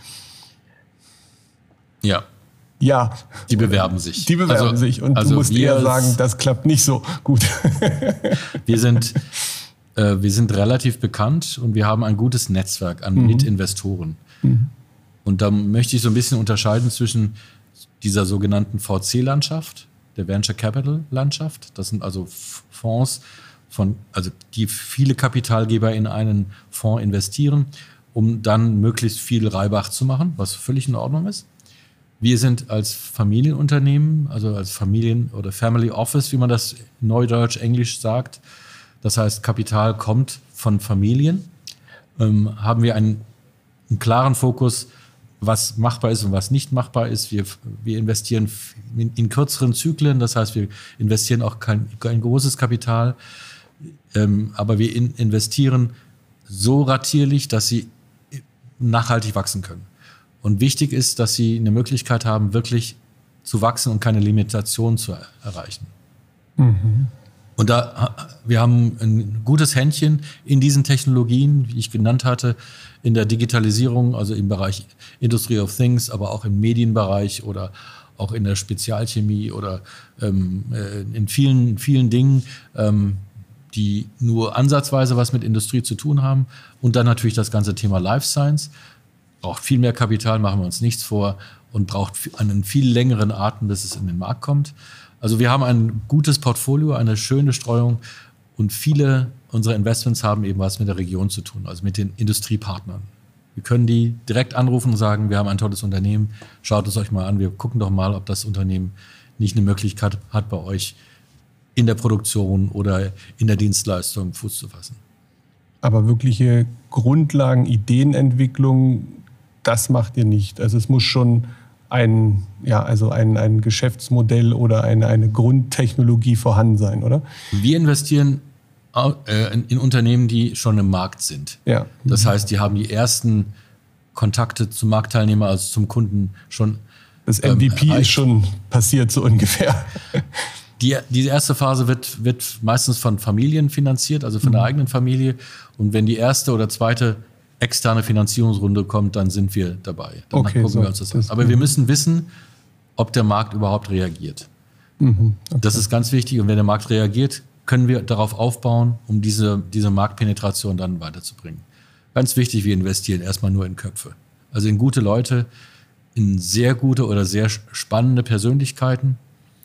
Ja. Ja. Die bewerben sich. Die bewerben sich und du musst eher sagen, das klappt nicht so gut. Wir sind relativ bekannt und wir haben ein gutes Netzwerk an Mitinvestoren. Und da möchte ich so ein bisschen unterscheiden zwischen dieser sogenannten VC-Landschaft, der Venture Capital-Landschaft. Das sind also Fonds, die viele Kapitalgeber in einen Fonds investieren, um dann möglichst viel Reibach zu machen, was völlig in Ordnung ist. Wir sind als Familienunternehmen, also als oder Family Office, wie man das neudeutsch, englisch sagt, das heißt, Kapital kommt von Familien, haben wir einen klaren Fokus, was machbar ist und was nicht machbar ist. Wir investieren in kürzeren Zyklen, das heißt, wir investieren auch kein großes Kapital, aber wir investieren so ratierlich, dass sie nachhaltig wachsen können. Und wichtig ist, dass sie eine Möglichkeit haben, wirklich zu wachsen und keine Limitation zu erreichen. Und wir haben ein gutes Händchen in diesen Technologien, wie ich genannt hatte, in der Digitalisierung, also im Bereich Industry of Things, aber auch im Medienbereich oder auch in der Spezialchemie oder in vielen, vielen Dingen, die nur ansatzweise was mit Industrie zu tun haben. Und dann natürlich das ganze Thema Life Science. Braucht viel mehr Kapital, machen wir uns nichts vor, und braucht einen viel längeren Atem, bis es in den Markt kommt. Also wir haben ein gutes Portfolio, eine schöne Streuung und viele unserer Investments haben eben was mit der Region zu tun, also mit den Industriepartnern. Wir können die direkt anrufen und sagen, wir haben ein tolles Unternehmen, schaut es euch mal an, wir gucken doch mal, ob das Unternehmen nicht eine Möglichkeit hat, bei euch in der Produktion oder in der Dienstleistung Fuß zu fassen. Aber wirkliche Grundlagen, Ideenentwicklung, das macht ihr nicht. Also es muss schon ein Geschäftsmodell oder eine Grundtechnologie vorhanden sein, oder? Wir investieren in Unternehmen, die schon im Markt sind. Ja. Das heißt, die haben die ersten Kontakte zum Marktteilnehmer, also zum Kunden schon. Das MVP ist schon passiert, so ungefähr. Die erste Phase wird meistens von Familien finanziert, also von der eigenen Familie. Und wenn die erste oder zweite externe Finanzierungsrunde kommt, dann sind wir dabei. Dann gucken wir uns das an. Aber wir müssen wissen, ob der Markt überhaupt reagiert. Okay. Das ist ganz wichtig. Und wenn der Markt reagiert, können wir darauf aufbauen, um diese Marktpenetration dann weiterzubringen. Ganz wichtig, wir investieren erstmal nur in Köpfe. Also in gute Leute, in sehr gute oder sehr spannende Persönlichkeiten.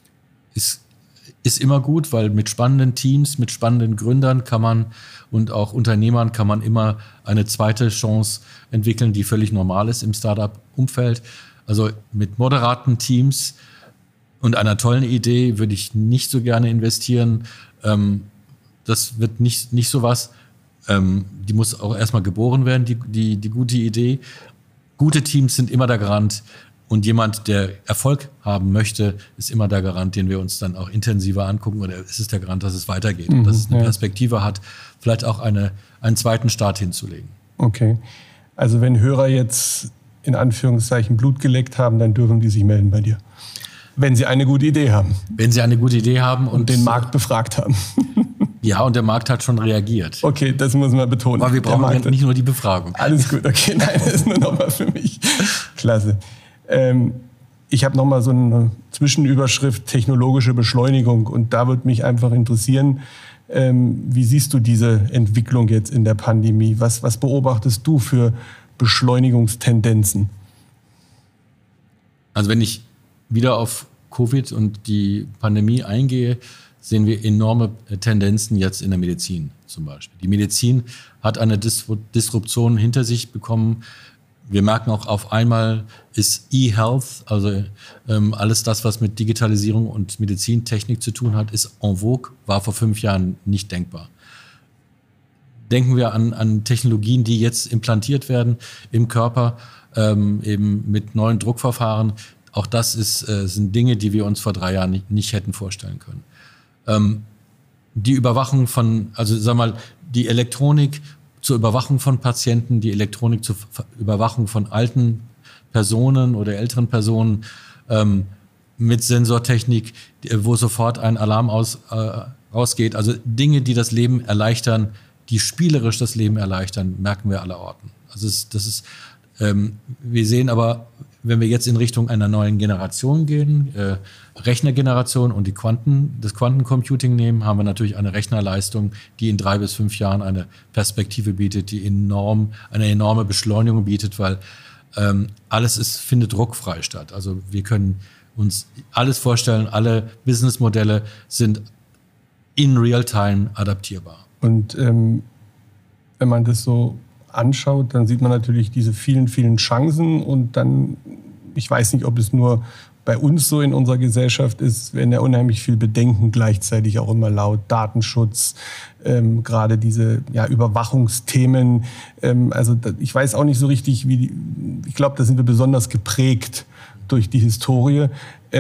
Ist immer gut, weil mit spannenden Teams, mit spannenden Gründern und auch Unternehmern kann man immer eine zweite Chance entwickeln, die völlig normal ist im Startup-Umfeld. Also mit moderaten Teams und einer tollen Idee würde ich nicht so gerne investieren. Das wird nicht so was. Die muss auch erstmal geboren werden, die gute Idee. Gute Teams sind immer der Garant. Und jemand, der Erfolg haben möchte, ist immer der Garant, den wir uns dann auch intensiver angucken. Oder es ist der Garant, dass es weitergeht und dass es eine Perspektive hat, vielleicht auch einen zweiten Start hinzulegen. Okay. Also wenn Hörer jetzt in Anführungszeichen Blut geleckt haben, dann dürfen die sich melden bei dir. Wenn sie eine gute Idee haben. Wenn sie eine gute Idee haben. Und den Markt befragt haben. Ja, und der Markt hat schon reagiert. Okay, das muss man betonen. Aber wir brauchen nicht nur die Befragung. Alles gut, okay. Nein, das ist nur nochmal für mich. Klasse. Ich habe nochmal so eine Zwischenüberschrift technologische Beschleunigung und da würde mich einfach interessieren, wie siehst du diese Entwicklung jetzt in der Pandemie? Was beobachtest du für Beschleunigungstendenzen? Also wenn ich wieder auf Covid und die Pandemie eingehe, sehen wir enorme Tendenzen jetzt in der Medizin zum Beispiel. Die Medizin hat eine Disruption hinter sich bekommen. Wir merken auch auf einmal ist E-Health, also alles das, was mit Digitalisierung und Medizintechnik zu tun hat, ist en vogue, war vor 5 Jahren nicht denkbar. Denken wir an Technologien, die jetzt implantiert werden im Körper, eben mit neuen Druckverfahren. Auch das sind Dinge, die wir uns vor 3 Jahren nicht hätten vorstellen können. Die Überwachung die Elektronik zur Überwachung von Patienten, die Elektronik zur Überwachung von alten Personen oder älteren Personen mit Sensortechnik, wo sofort ein Alarm rausgeht. Also Dinge, die das Leben erleichtern, die spielerisch das Leben erleichtern, merken wir allerorten. Also wir sehen aber, wenn wir jetzt in Richtung einer neuen Generation gehen, Rechnergeneration und das Quantencomputing nehmen, haben wir natürlich eine Rechnerleistung, die in 3 bis 5 Jahren eine Perspektive bietet, die eine enorme Beschleunigung bietet, weil alles findet druckfrei statt. Also wir können uns alles vorstellen, alle Businessmodelle sind in Real-Time adaptierbar. Und wenn man das so anschaut, dann sieht man natürlich diese vielen, vielen Chancen und dann, ich weiß nicht, ob es nur bei uns so in unserer Gesellschaft ist, werden ja unheimlich viel Bedenken gleichzeitig auch immer laut. Datenschutz, gerade diese Überwachungsthemen. Ich weiß auch nicht so richtig, ich glaube, da sind wir besonders geprägt durch die Historie.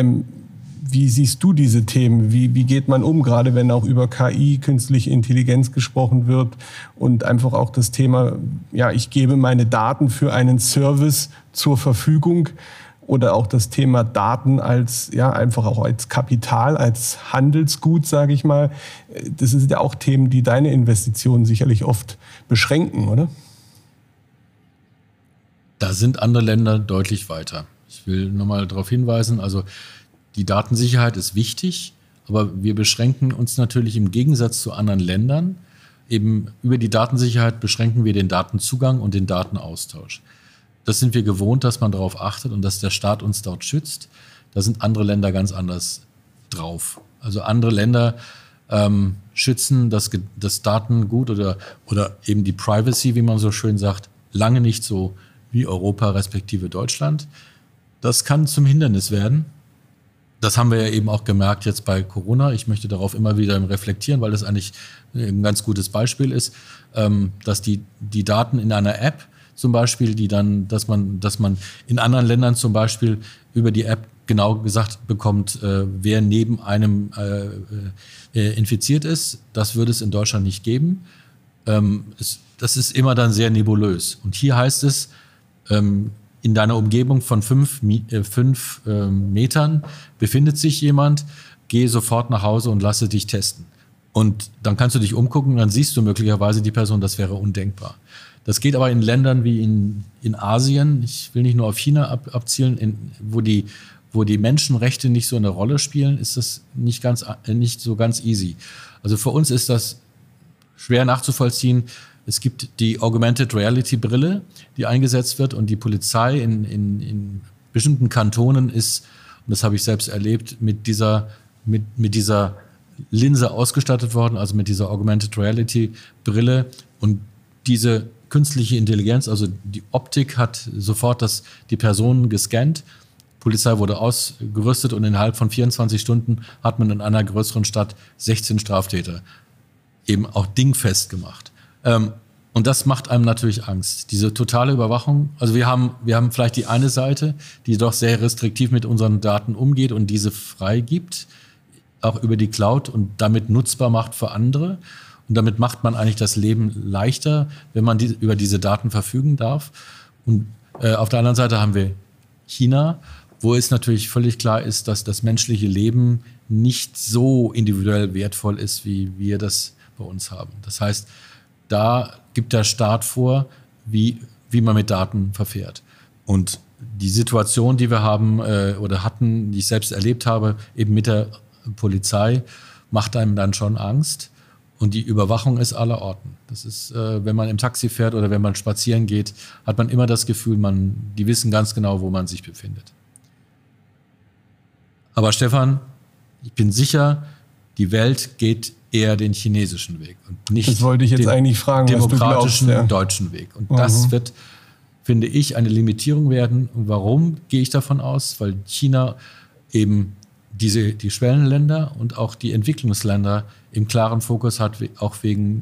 Wie siehst du diese Themen? Wie geht man um, gerade wenn auch über KI, künstliche Intelligenz gesprochen wird und einfach auch das Thema, ich gebe meine Daten für einen Service zur Verfügung oder auch das Thema Daten einfach auch als Kapital, als Handelsgut, sage ich mal. Das sind ja auch Themen, die deine Investitionen sicherlich oft beschränken, oder? Da sind andere Länder deutlich weiter. Ich will nochmal darauf hinweisen, also die Datensicherheit ist wichtig, aber wir beschränken uns natürlich im Gegensatz zu anderen Ländern, eben über die Datensicherheit beschränken wir den Datenzugang und den Datenaustausch. Das sind wir gewohnt, dass man darauf achtet und dass der Staat uns dort schützt. Da sind andere Länder ganz anders drauf. Also andere Länder schützen das Datengut oder eben die Privacy, wie man so schön sagt, lange nicht so wie Europa respektive Deutschland. Das kann zum Hindernis werden. Das haben wir ja eben auch gemerkt jetzt bei Corona. Ich möchte darauf immer wieder reflektieren, weil das eigentlich ein ganz gutes Beispiel ist, dass die Daten in einer App zum Beispiel, dass man in anderen Ländern zum Beispiel über die App genau gesagt bekommt, wer neben einem infiziert ist. Das würde es in Deutschland nicht geben. Das ist immer dann sehr nebulös. Und hier heißt es, in deiner Umgebung von 5 Metern befindet sich jemand, geh sofort nach Hause und lasse dich testen. Und dann kannst du dich umgucken und dann siehst du möglicherweise die Person, das wäre undenkbar. Das geht aber in Ländern wie in Asien, ich will nicht nur auf China abzielen, wo die Menschenrechte nicht so eine Rolle spielen, ist das nicht so ganz easy. Also für uns ist das schwer nachzuvollziehen. Es gibt die Augmented Reality Brille, die eingesetzt wird und die Polizei in bestimmten Kantonen ist, und das habe ich selbst erlebt, mit dieser Linse ausgestattet worden, also mit dieser Augmented Reality Brille, und diese künstliche Intelligenz, also die Optik hat sofort die Person gescannt. Die Polizei wurde ausgerüstet und innerhalb von 24 Stunden hat man in einer größeren Stadt 16 Straftäter eben auch dingfest gemacht. Und das macht einem natürlich Angst. Diese totale Überwachung, also wir haben vielleicht die eine Seite, die doch sehr restriktiv mit unseren Daten umgeht und diese freigibt, auch über die Cloud und damit nutzbar macht für andere. Und damit macht man eigentlich das Leben leichter, wenn man über diese Daten verfügen darf. Und auf der anderen Seite haben wir China, wo es natürlich völlig klar ist, dass das menschliche Leben nicht so individuell wertvoll ist, wie wir das bei uns haben. Das heißt, da gibt der Staat vor, wie man mit Daten verfährt. Und die Situation, die wir haben oder hatten, die ich selbst erlebt habe, eben mit der Polizei, macht einem dann schon Angst. Und die Überwachung ist allerorten. Das ist, wenn man im Taxi fährt oder wenn man spazieren geht, hat man immer das Gefühl, die wissen ganz genau, wo man sich befindet. Aber Stefan, ich bin sicher, die Welt geht eher den chinesischen Weg und nicht das wollte ich jetzt den eigentlich fragen, demokratischen was du glaubst, deutschen Weg. Und das wird, finde ich, eine Limitierung werden. Und warum gehe ich davon aus? Weil China eben die Schwellenländer und auch die Entwicklungsländer im klaren Fokus hat, auch wegen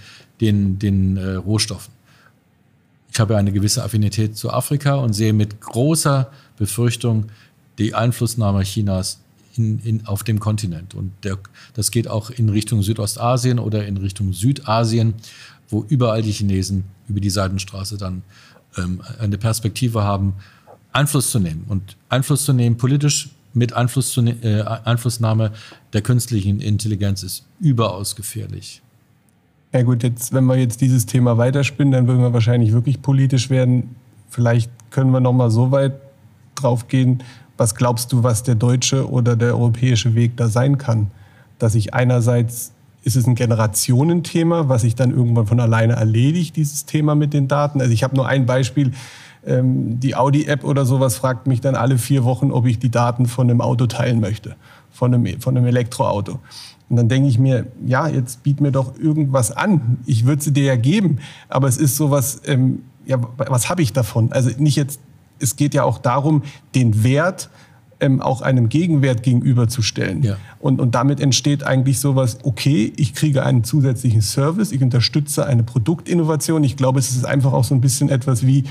den Rohstoffen. Ich habe eine gewisse Affinität zu Afrika und sehe mit großer Befürchtung die Einflussnahme Chinas auf dem Kontinent. Und das geht auch in Richtung Südostasien oder in Richtung Südasien, wo überall die Chinesen über die Seidenstraße dann eine Perspektive haben, Einfluss zu nehmen. Und Einfluss zu nehmen politisch mit Einflussnahme der künstlichen Intelligenz ist überaus gefährlich. Ja gut, wenn wir jetzt dieses Thema weiterspinnen, dann würden wir wahrscheinlich wirklich politisch werden. Vielleicht können wir noch mal so weit drauf gehen. Was glaubst du, was der deutsche oder der europäische Weg da sein kann? Dass ich einerseits, ist es ein Generationenthema, was sich dann irgendwann von alleine erledigt, dieses Thema mit den Daten? Also ich habe nur ein Beispiel, die Audi-App oder sowas fragt mich dann alle 4 Wochen, ob ich die Daten von einem Auto teilen möchte, von einem Elektroauto. Und dann denke ich mir, ja, jetzt biet mir doch irgendwas an. Ich würde sie dir ja geben, aber es ist sowas, was habe ich davon? Also nicht jetzt, es geht ja auch darum, den Wert auch einem Gegenwert gegenüberzustellen. Ja. Und damit entsteht eigentlich sowas, okay, ich kriege einen zusätzlichen Service, ich unterstütze eine Produktinnovation. Ich glaube, es ist einfach auch so ein bisschen etwas wie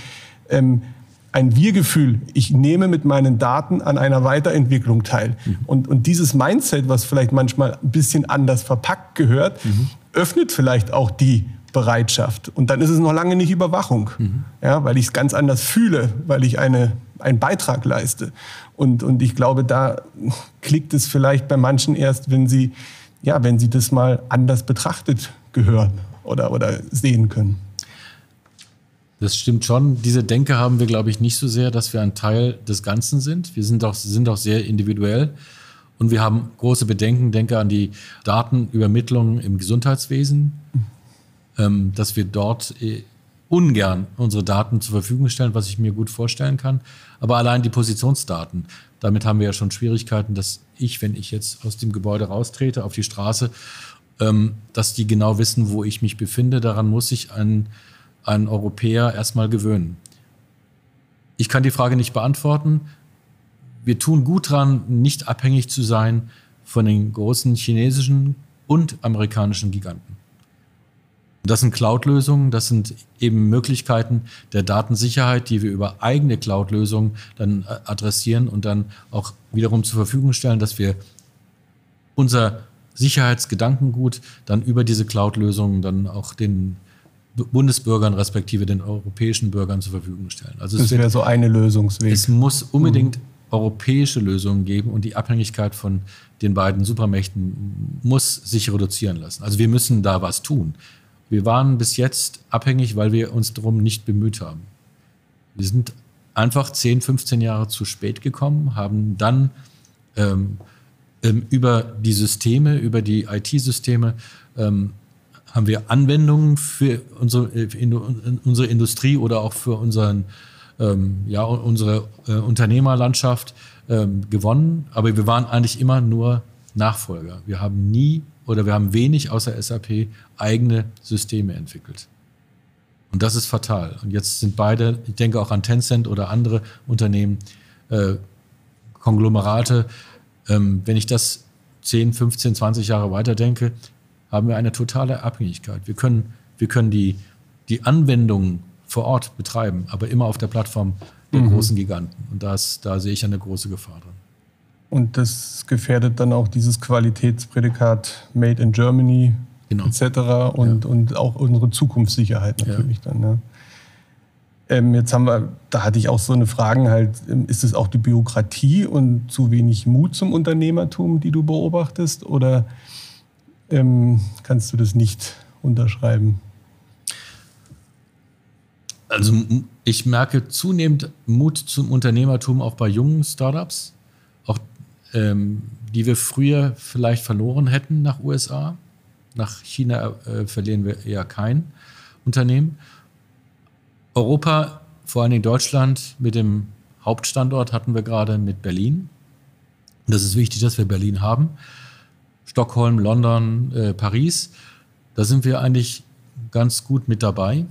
ein Wir-Gefühl. Ich nehme mit meinen Daten an einer Weiterentwicklung teil. Und dieses Mindset, was vielleicht manchmal ein bisschen anders verpackt gehört, öffnet vielleicht auch die Bereitschaft. Und dann ist es noch lange nicht Überwachung, ja, weil ich es ganz anders fühle, weil ich einen Beitrag leiste. Und ich glaube, da klickt es vielleicht bei manchen erst, wenn sie das mal anders betrachtet gehören oder sehen können. Das stimmt schon. Diese Denke haben wir, glaube ich, nicht so sehr, dass wir ein Teil des Ganzen sind. Wir sind auch sehr individuell. Und wir haben große Bedenken. Denke an die Datenübermittlung im Gesundheitswesen, dass wir dort ungern unsere Daten zur Verfügung stellen, was ich mir gut vorstellen kann. Aber allein die Positionsdaten, damit haben wir ja schon Schwierigkeiten, dass wenn ich jetzt aus dem Gebäude raustrete auf die Straße, dass die genau wissen, wo ich mich befinde. Daran muss sich ein Europäer erstmal gewöhnen. Ich kann die Frage nicht beantworten. Wir tun gut dran, nicht abhängig zu sein von den großen chinesischen und amerikanischen Giganten. Das sind Cloud-Lösungen, das sind eben Möglichkeiten der Datensicherheit, die wir über eigene Cloud-Lösungen dann adressieren und dann auch wiederum zur Verfügung stellen, dass wir unser Sicherheitsgedankengut dann über diese Cloud-Lösungen dann auch den Bundesbürgern respektive den europäischen Bürgern zur Verfügung stellen. Also das wäre so eine Lösungsweg. Es muss unbedingt europäische Lösungen geben und die Abhängigkeit von den beiden Supermächten muss sich reduzieren lassen. Also wir müssen da was tun. Wir waren bis jetzt abhängig, weil wir uns darum nicht bemüht haben. Wir sind einfach 10, 15 Jahre zu spät gekommen, haben dann über die Systeme, über die IT-Systeme haben wir Anwendungen für unsere Industrie oder auch für unsere Unternehmerlandschaft gewonnen. Aber wir waren eigentlich immer nur Nachfolger. Wir haben wenig außer SAP eigene Systeme entwickelt. Und das ist fatal. Und jetzt sind beide, ich denke auch an Tencent oder andere Unternehmen, Konglomerate. Wenn ich das 10, 15, 20 Jahre weiterdenke, haben wir eine totale Abhängigkeit. Wir können die Anwendungen vor Ort betreiben, aber immer auf der Plattform der großen Giganten. Und da sehe ich eine große Gefahr drin. Und das gefährdet dann auch dieses Qualitätsprädikat Made in Germany, genau, etc. Und auch unsere Zukunftssicherheit natürlich dann. Ne? Jetzt da hatte ich auch so eine Frage halt, ist es auch die Bürokratie und zu wenig Mut zum Unternehmertum, die du beobachtest, oder kannst du das nicht unterschreiben? Also ich merke zunehmend Mut zum Unternehmertum auch bei jungen Startups, auch die wir früher vielleicht verloren hätten nach USA. Nach China verlieren wir eher kein Unternehmen. Europa, vor allen Dingen Deutschland, mit dem Hauptstandort hatten wir gerade mit Berlin. Und das ist wichtig, dass wir Berlin haben. Stockholm, London, Paris, da sind wir eigentlich ganz gut mit dabei.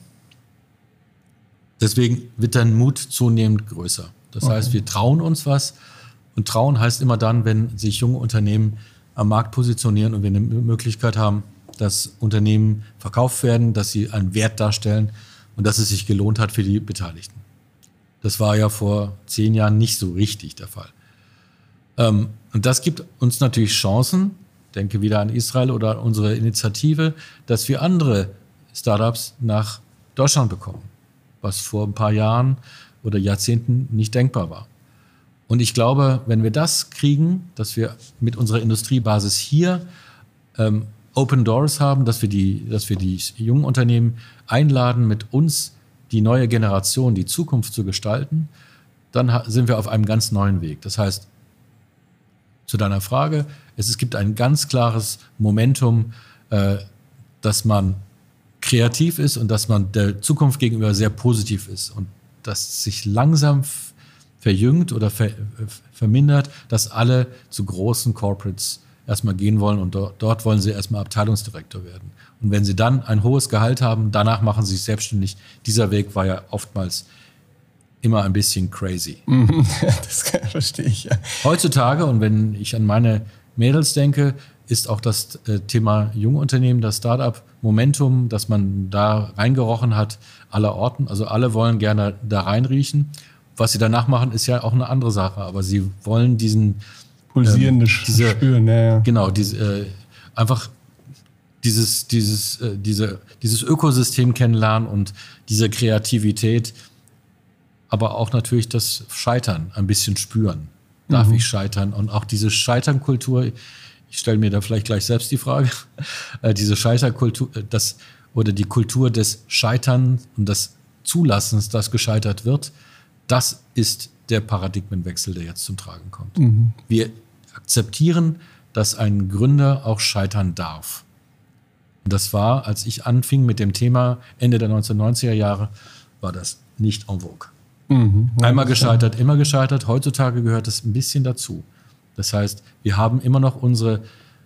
Deswegen wird dein Mut zunehmend größer. Das heißt, wir trauen uns was. Und trauen heißt immer dann, wenn sich junge Unternehmen am Markt positionieren und wir eine Möglichkeit haben, dass Unternehmen verkauft werden, dass sie einen Wert darstellen und dass es sich gelohnt hat für die Beteiligten. Das war ja vor 10 Jahren nicht so richtig der Fall. Und das gibt uns natürlich Chancen, denke wieder an Israel oder unsere Initiative, dass wir andere Startups nach Deutschland bekommen, was vor ein paar Jahren oder Jahrzehnten nicht denkbar war. Und ich glaube, wenn wir das kriegen, dass wir mit unserer Industriebasis hier Open Doors haben, dass wir die jungen Unternehmen einladen, mit uns die neue Generation, die Zukunft zu gestalten, dann sind wir auf einem ganz neuen Weg. Das heißt, zu deiner Frage, es gibt ein ganz klares Momentum, dass man kreativ ist und dass man der Zukunft gegenüber sehr positiv ist und dass sich langsam verjüngt oder vermindert, dass alle zu großen Corporates erstmal gehen wollen und dort wollen sie erstmal Abteilungsdirektor werden. Und wenn sie dann ein hohes Gehalt haben, danach machen sie sich selbstständig. Dieser Weg war ja oftmals immer ein bisschen crazy. Das verstehe ich, ja. Heutzutage, und wenn ich an meine Mädels denke, ist auch das Thema Jungunternehmen, das Startup-Momentum, dass man da reingerochen hat, aller Orten. Also alle wollen gerne da reinriechen. Was sie danach machen, ist ja auch eine andere Sache. Aber sie wollen diesen pulsierende spüren. Ja. Genau, einfach dieses Ökosystem kennenlernen und diese Kreativität, aber auch natürlich das Scheitern ein bisschen spüren. Darf ich scheitern? Und auch diese Scheiternkultur, ich stelle mir da vielleicht gleich selbst die Frage, diese Scheiterkultur, oder die Kultur des Scheiterns und des Zulassens, dass gescheitert wird, das ist der Paradigmenwechsel, der jetzt zum Tragen kommt. Wir akzeptieren, dass ein Gründer auch scheitern darf. Und das war, als ich anfing mit dem Thema Ende der 1990er Jahre, war das nicht en vogue. Einmal gescheitert, immer gescheitert. Heutzutage gehört das ein bisschen dazu. Das heißt, wir haben immer noch unsere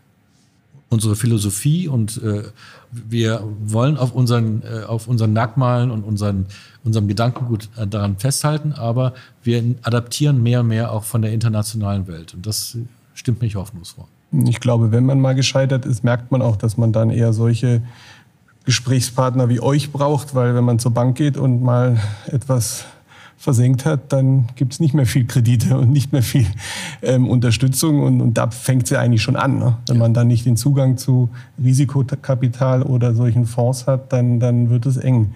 Philosophie und wir wollen auf unseren Merkmalen und unserem Gedankengut daran festhalten, aber wir adaptieren mehr und mehr auch von der internationalen Welt. Und das stimmt mich hoffnungsfroh. Ich glaube, wenn man mal gescheitert ist, merkt man auch, dass man dann eher solche Gesprächspartner wie euch braucht, weil wenn man zur Bank geht und mal etwas versenkt hat, dann gibt es nicht mehr viel Kredite und nicht mehr viel Unterstützung und da fängt es ja eigentlich schon an. Ne? Wenn man dann nicht den Zugang zu Risikokapital oder solchen Fonds hat, dann wird es eng.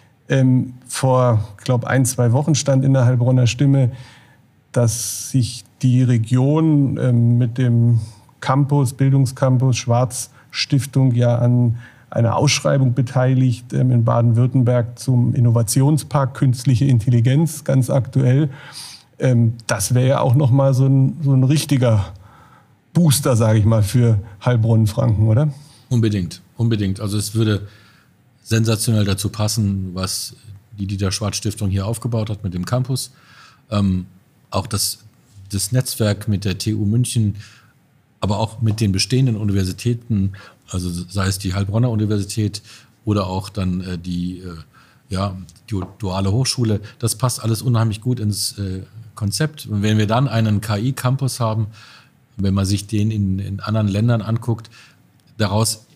Vor, ich glaube, 1-2 Wochen stand in der Heilbronner Stimme, dass sich die Region mit dem Bildungscampus Schwarz Stiftung ja an einer Ausschreibung beteiligt in Baden-Württemberg zum Innovationspark Künstliche Intelligenz, ganz aktuell. Das wäre ja auch nochmal so ein richtiger Booster, sage ich mal, für Heilbronn-Franken, oder? Unbedingt. Also es würde sensationell dazu passen, was die Dieter-Schwarz-Stiftung hier aufgebaut hat mit dem Campus. Auch das Netzwerk mit der TU München, aber auch mit den bestehenden Universitäten, also sei es die Heilbronner Universität oder auch dann die duale Hochschule, das passt alles unheimlich gut ins Konzept. Und wenn wir dann einen KI-Campus haben, wenn man sich den in anderen Ländern anguckt, daraus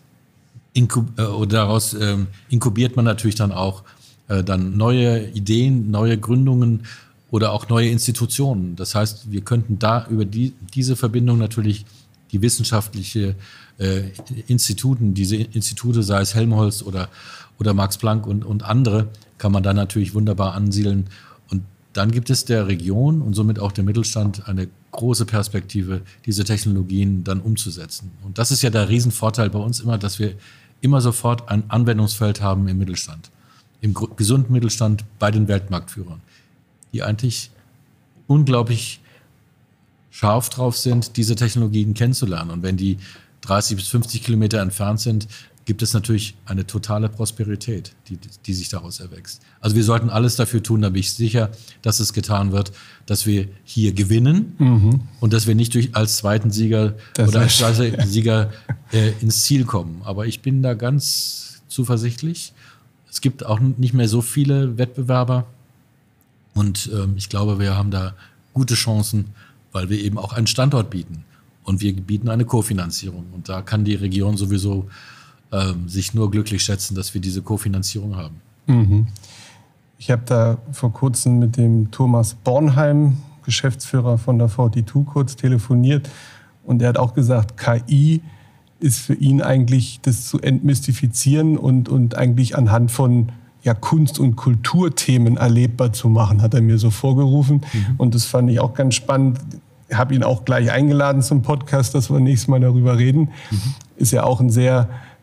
inkubiert man natürlich dann auch dann neue Ideen, neue Gründungen oder auch neue Institutionen. Das heißt, wir könnten da über diese Verbindung natürlich die wissenschaftliche diese Institute, sei es Helmholtz oder Max Planck und andere, kann man da natürlich wunderbar ansiedeln. Und dann gibt es der Region und somit auch dem Mittelstand eine große Perspektive, diese Technologien dann umzusetzen. Und das ist ja der Riesenvorteil bei uns immer, dass wir immer sofort ein Anwendungsfeld haben im Mittelstand, im gesunden Mittelstand bei den Weltmarktführern, die eigentlich unglaublich scharf drauf sind, diese Technologien kennenzulernen. Und wenn die 30 bis 50 Kilometer entfernt sind, gibt es natürlich eine totale Prosperität, die sich daraus erwächst. Also wir sollten alles dafür tun, da bin ich sicher, dass es getan wird, dass wir hier gewinnen und dass wir nicht als zweiten Sieger oder als zweiter Sieger ins Ziel kommen. Aber ich bin da ganz zuversichtlich. Es gibt auch nicht mehr so viele Wettbewerber und ich glaube, wir haben da gute Chancen, weil wir eben auch einen Standort bieten. Und wir bieten eine Kofinanzierung. Und da kann die Region sowieso sich nur glücklich schätzen, dass wir diese Kofinanzierung haben. Mhm. Ich habe da vor kurzem mit dem Thomas Bornheim, Geschäftsführer von der 42, kurz telefoniert. Und er hat auch gesagt, KI ist für ihn eigentlich das zu entmystifizieren und eigentlich anhand von Kunst- und Kulturthemen erlebbar zu machen, hat er mir so vorgerufen. Und das fand ich auch ganz spannend. Ich habe ihn auch gleich eingeladen zum Podcast, dass wir nächstes Mal darüber reden. Ist ja auch ein sehr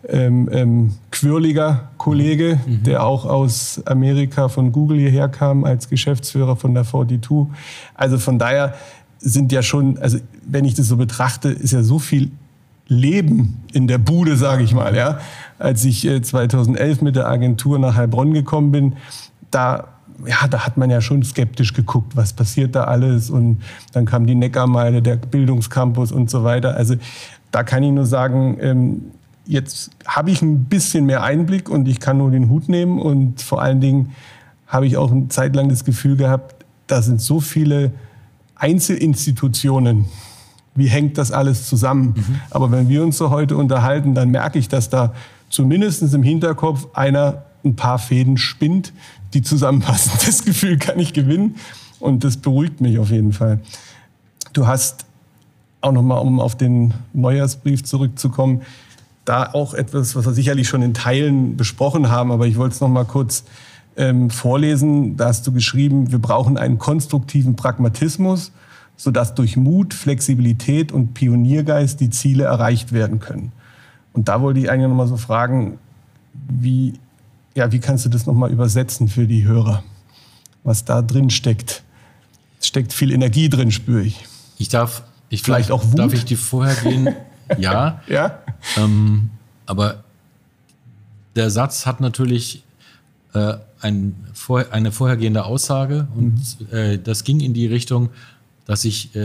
quirliger Kollege, der auch aus Amerika von Google hierher kam als Geschäftsführer von der 42. Also von daher sind ja schon, also wenn ich das so betrachte, ist ja so viel Leben in der Bude, sage ich mal. Ja? Als ich 2011 mit der Agentur nach Heilbronn gekommen bin, da hat man ja schon skeptisch geguckt, was passiert da alles. Und dann kam die Neckarmeile, der Bildungscampus und so weiter. Also da kann ich nur sagen, jetzt habe ich ein bisschen mehr Einblick und ich kann nur den Hut nehmen. Und vor allen Dingen habe ich auch eine Zeit lang das Gefühl gehabt, da sind so viele Einzelinstitutionen. Wie hängt das alles zusammen? Aber wenn wir uns so heute unterhalten, dann merke ich, dass da zumindest im Hinterkopf einer ein paar Fäden spinnt, die zusammenpassen. Das Gefühl kann ich gewinnen und das beruhigt mich auf jeden Fall. Du hast auch nochmal, um auf den Neujahrsbrief zurückzukommen, da auch etwas, was wir sicherlich schon in Teilen besprochen haben, aber ich wollte es nochmal kurz vorlesen. Da hast du geschrieben, wir brauchen einen konstruktiven Pragmatismus, sodass durch Mut, Flexibilität und Pioniergeist die Ziele erreicht werden können. Und da wollte ich eigentlich nochmal so fragen, wie kannst du das nochmal übersetzen für die Hörer, was da drin steckt? Es steckt viel Energie drin, spüre ich. Vielleicht auch Wut? Darf ich die vorher gehen? Ja. Ja? Aber der Satz hat natürlich eine vorhergehende Aussage und das ging in die Richtung, das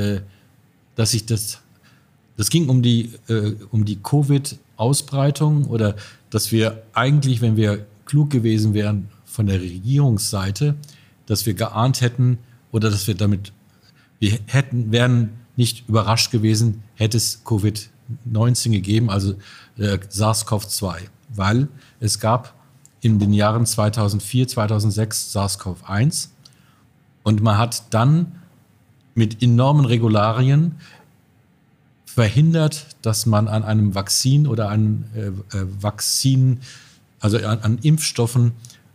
ging um die Covid-Ausbreitung oder dass wir eigentlich, wenn wir klug gewesen wären von der Regierungsseite, dass wir geahnt hätten oder dass wir wären nicht überrascht gewesen, hätte es Covid-19 gegeben, also SARS-CoV-2, weil es gab in den Jahren 2004, 2006 SARS-CoV-1 und man hat dann mit enormen Regularien verhindert, dass man an einem Vakzin oder an Impfstoffen,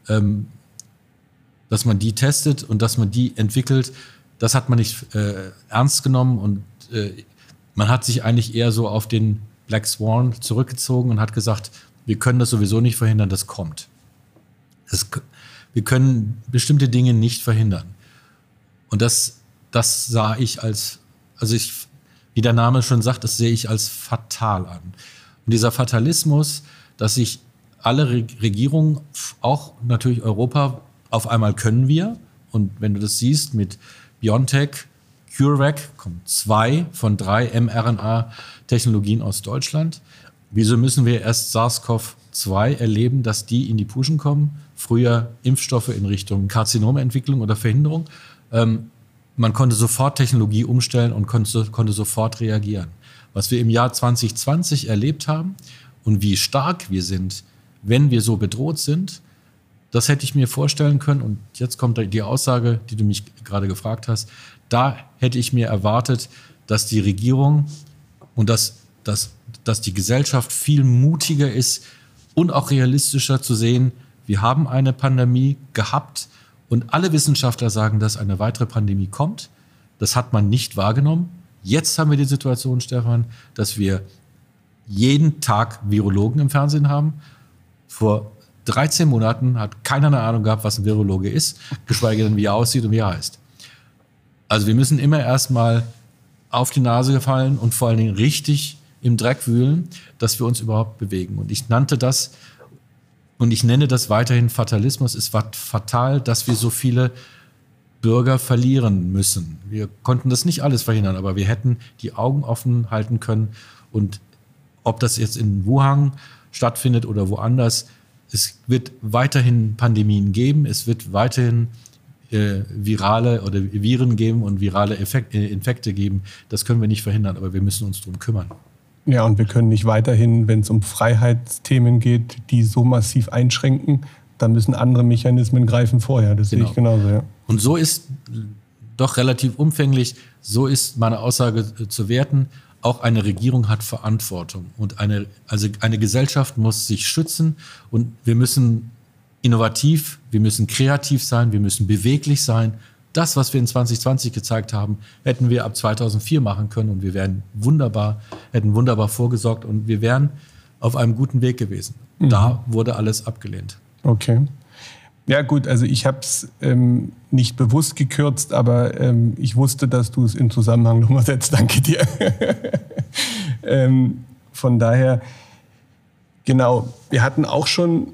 dass man die testet und dass man die entwickelt. Das hat man nicht ernst genommen und man hat sich eigentlich eher so auf den Black Swan zurückgezogen und hat gesagt, wir können das sowieso nicht verhindern, das kommt. Wir können bestimmte Dinge nicht verhindern. Und das sah ich wie der Name schon sagt, das sehe ich als fatal an. Und dieser Fatalismus, dass sich alle Regierungen, auch natürlich Europa, auf einmal können wir. Und wenn du das siehst mit BioNTech, CureVac, kommen 2 von 3 mRNA-Technologien aus Deutschland. Wieso müssen wir erst SARS-CoV-2 erleben, dass die in die Puschen kommen? Früher Impfstoffe in Richtung Karzinomentwicklung oder Verhinderung. Man konnte sofort Technologie umstellen und konnte sofort reagieren. Was wir im Jahr 2020 erlebt haben und wie stark wir sind, wenn wir so bedroht sind, das hätte ich mir vorstellen können. Und jetzt kommt die Aussage, die du mich gerade gefragt hast. Da hätte ich mir erwartet, dass die Regierung und dass die Gesellschaft viel mutiger ist und auch realistischer zu sehen, wir haben eine Pandemie gehabt und alle Wissenschaftler sagen, dass eine weitere Pandemie kommt. Das hat man nicht wahrgenommen. Jetzt haben wir die Situation, Stefan, dass wir jeden Tag Virologen im Fernsehen haben. Vor 13 Monaten hat keiner eine Ahnung gehabt, was ein Virologe ist, geschweige denn, wie er aussieht und wie er heißt. Also wir müssen immer erstmal auf die Nase fallen und vor allen Dingen richtig im Dreck wühlen, dass wir uns überhaupt bewegen. Und ich nenne das weiterhin Fatalismus. Es war fatal, dass wir so viele Bürger verlieren müssen. Wir konnten das nicht alles verhindern, aber wir hätten die Augen offen halten können. Und ob das jetzt in Wuhan stattfindet oder woanders, es wird weiterhin Pandemien geben, es wird weiterhin virale oder Viren geben und virale Infekte geben. Das können wir nicht verhindern, aber wir müssen uns darum kümmern. Ja, und wir können nicht weiterhin, wenn es um Freiheitsthemen geht, die so massiv einschränken, dann müssen andere Mechanismen greifen vorher. Das sehe ich genauso, ja. Und so ist doch relativ umfänglich, so ist meine Aussage zu werten, auch eine Regierung hat Verantwortung. Und eine Gesellschaft muss sich schützen und wir müssen innovativ, wir müssen kreativ sein, wir müssen beweglich sein. Das, was wir in 2020 gezeigt haben, hätten wir ab 2004 machen können und wir hätten wunderbar vorgesorgt und wir wären auf einem guten Weg gewesen. Da wurde alles abgelehnt. Okay. Ja gut, also ich habe es nicht bewusst gekürzt, aber ich wusste, dass du es in Zusammenhang nochmal setzt. Danke dir. Von daher, genau, wir hatten auch schon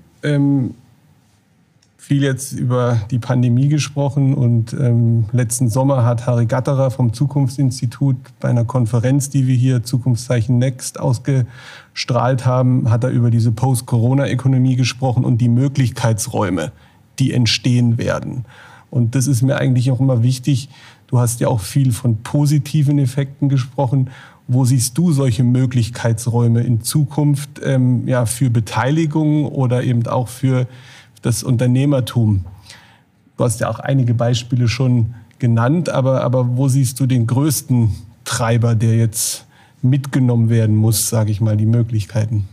viel jetzt über die Pandemie gesprochen und letzten Sommer hat Harry Gatterer vom Zukunftsinstitut bei einer Konferenz, die wir hier Zukunftszeichen Next ausgestrahlt haben, hat er über diese Post-Corona-Ökonomie gesprochen und die Möglichkeitsräume, die entstehen werden. Und das ist mir eigentlich auch immer wichtig. Du hast ja auch viel von positiven Effekten gesprochen. Wo siehst du solche Möglichkeitsräume in Zukunft für Beteiligung oder eben auch für das Unternehmertum? Du hast ja auch einige Beispiele schon genannt, aber wo siehst du den größten Treiber, der jetzt mitgenommen werden muss, sage ich mal, die Möglichkeiten?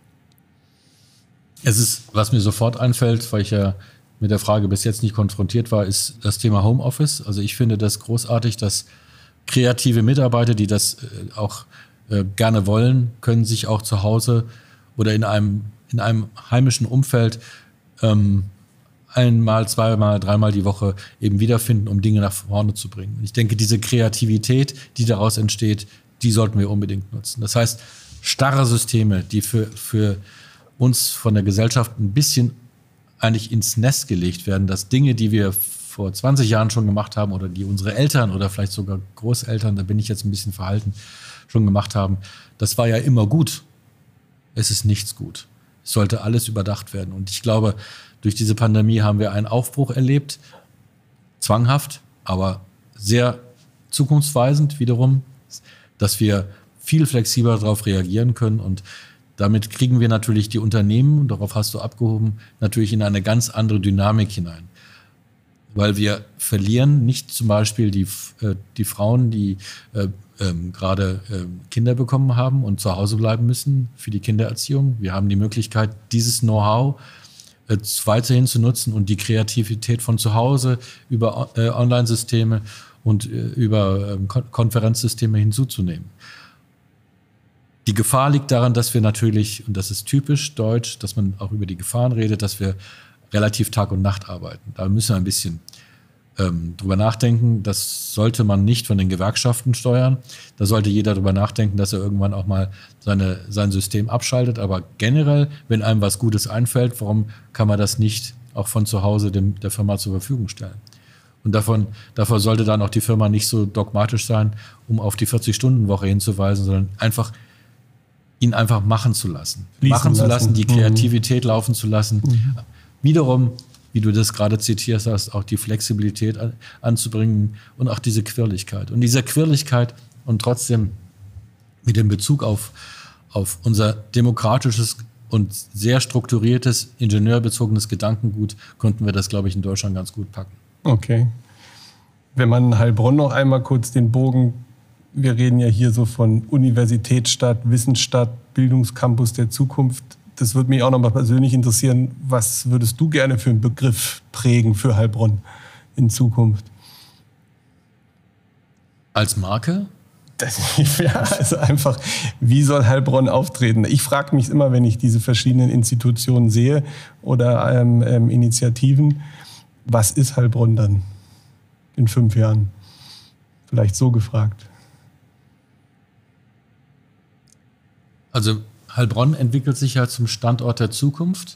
Was mir sofort einfällt, weil ich ja mit der Frage bis jetzt nicht konfrontiert war, ist das Thema Homeoffice. Also ich finde das großartig, dass kreative Mitarbeiter, die das auch gerne wollen, können sich auch zu Hause oder in einem heimischen Umfeld einmal, zweimal, dreimal die Woche eben wiederfinden, um Dinge nach vorne zu bringen. Und ich denke, diese Kreativität, die daraus entsteht, die sollten wir unbedingt nutzen. Das heißt, starre Systeme, die für uns von der Gesellschaft ein bisschen eigentlich ins Nest gelegt werden, dass Dinge, die wir vor 20 Jahren schon gemacht haben oder die unsere Eltern oder vielleicht sogar Großeltern, da bin ich jetzt ein bisschen verhalten, schon gemacht haben, das war ja immer gut. Es ist nichts gut. Es sollte alles überdacht werden. Und ich glaube, durch diese Pandemie haben wir einen Aufbruch erlebt, zwanghaft, aber sehr zukunftsweisend wiederum, dass wir viel flexibler darauf reagieren können und damit kriegen wir natürlich die Unternehmen, darauf hast du abgehoben, natürlich in eine ganz andere Dynamik hinein. Weil wir verlieren nicht zum Beispiel die Frauen, die gerade Kinder bekommen haben und zu Hause bleiben müssen für die Kindererziehung. Wir haben die Möglichkeit, dieses Know-how weiterhin zu nutzen und die Kreativität von zu Hause über Online-Systeme und über Konferenzsysteme hinzuzunehmen. Die Gefahr liegt daran, dass wir natürlich, und das ist typisch deutsch, dass man auch über die Gefahren redet, dass wir relativ Tag und Nacht arbeiten. Da müssen wir ein bisschen drüber nachdenken. Das sollte man nicht von den Gewerkschaften steuern. Da sollte jeder drüber nachdenken, dass er irgendwann auch mal sein System abschaltet. Aber generell, wenn einem was Gutes einfällt, warum kann man das nicht auch von zu Hause der Firma zur Verfügung stellen? Und davor sollte dann auch die Firma nicht so dogmatisch sein, um auf die 40-Stunden-Woche hinzuweisen, sondern ihn einfach machen zu lassen. Die Kreativität laufen zu lassen. Wiederum, wie du das gerade zitiert hast, auch die Flexibilität anzubringen und auch diese Quirligkeit. Und diese Quirligkeit und trotzdem mit dem Bezug auf unser demokratisches und sehr strukturiertes, ingenieurbezogenes Gedankengut konnten wir das, glaube ich, in Deutschland ganz gut packen. Okay. Wenn man Heilbronn noch einmal kurz den Bogen, wir reden ja hier so von Universitätsstadt, Wissensstadt, Bildungscampus der Zukunft. Das würde mich auch noch mal persönlich interessieren. Was würdest du gerne für einen Begriff prägen für Heilbronn in Zukunft? Als Marke? Also einfach, wie soll Heilbronn auftreten? Ich frage mich immer, wenn ich diese verschiedenen Institutionen sehe oder Initiativen, was ist Heilbronn dann in 5 Jahren? Vielleicht so gefragt. Also Heilbronn entwickelt sich ja zum Standort der Zukunft.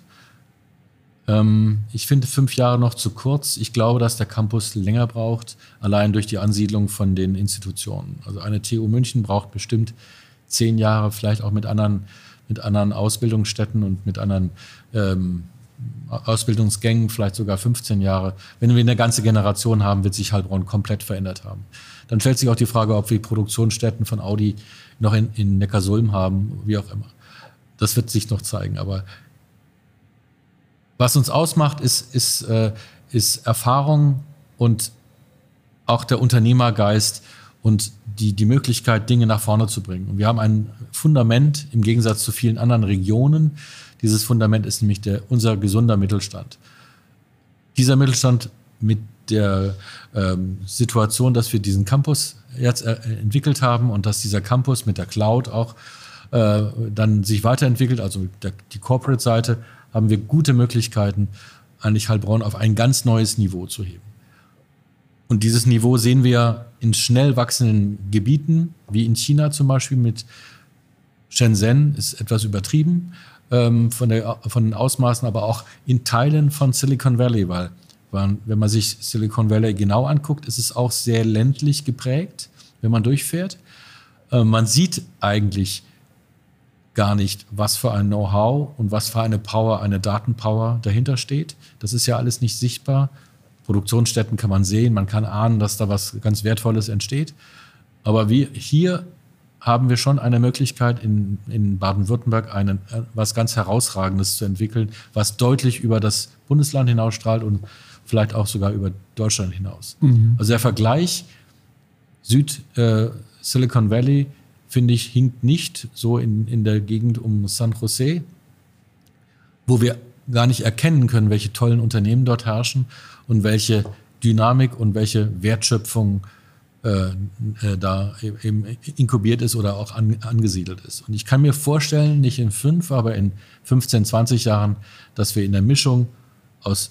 Ich finde 5 Jahre noch zu kurz. Ich glaube, dass der Campus länger braucht, allein durch die Ansiedlung von den Institutionen. Also eine TU München braucht bestimmt 10 Jahre, vielleicht auch mit anderen Ausbildungsstätten und mit anderen Ausbildungsgängen, vielleicht sogar 15 Jahre. Wenn wir eine ganze Generation haben, wird sich Heilbronn komplett verändert haben. Dann stellt sich auch die Frage, ob wir Produktionsstätten von Audi noch in Neckarsulm haben, wie auch immer. Das wird sich noch zeigen. Aber was uns ausmacht, ist Erfahrung und auch der Unternehmergeist und die Möglichkeit, Dinge nach vorne zu bringen. Und wir haben ein Fundament im Gegensatz zu vielen anderen Regionen. Dieses Fundament ist nämlich unser gesunder Mittelstand. Dieser Mittelstand mit der Situation, dass wir diesen Campus jetzt entwickelt haben und dass dieser Campus mit der Cloud auch dann sich weiterentwickelt, also die Corporate-Seite, haben wir gute Möglichkeiten, eigentlich Heilbronn auf ein ganz neues Niveau zu heben. Und dieses Niveau sehen wir in schnell wachsenden Gebieten, wie in China zum Beispiel mit Shenzhen, ist etwas übertrieben von den Ausmaßen, aber auch in Teilen von Silicon Valley, weil wenn man sich Silicon Valley genau anguckt, ist es auch sehr ländlich geprägt, wenn man durchfährt. Man sieht eigentlich gar nicht, was für ein Know-how und was für eine Power, eine Datenpower dahinter steht. Das ist ja alles nicht sichtbar. Produktionsstätten kann man sehen, man kann ahnen, dass da was ganz Wertvolles entsteht. Aber hier haben wir schon eine Möglichkeit, in Baden-Württemberg was ganz Herausragendes zu entwickeln, was deutlich über das Bundesland hinausstrahlt und vielleicht auch sogar über Deutschland hinaus. Mhm. Also der Vergleich Silicon Valley, finde ich, hinkt nicht so in der Gegend um San Jose, wo wir gar nicht erkennen können, welche tollen Unternehmen dort herrschen und welche Dynamik und welche Wertschöpfung da eben inkubiert ist oder auch angesiedelt ist. Und ich kann mir vorstellen, nicht in 5, aber in 15, 20 Jahren, dass wir in der Mischung aus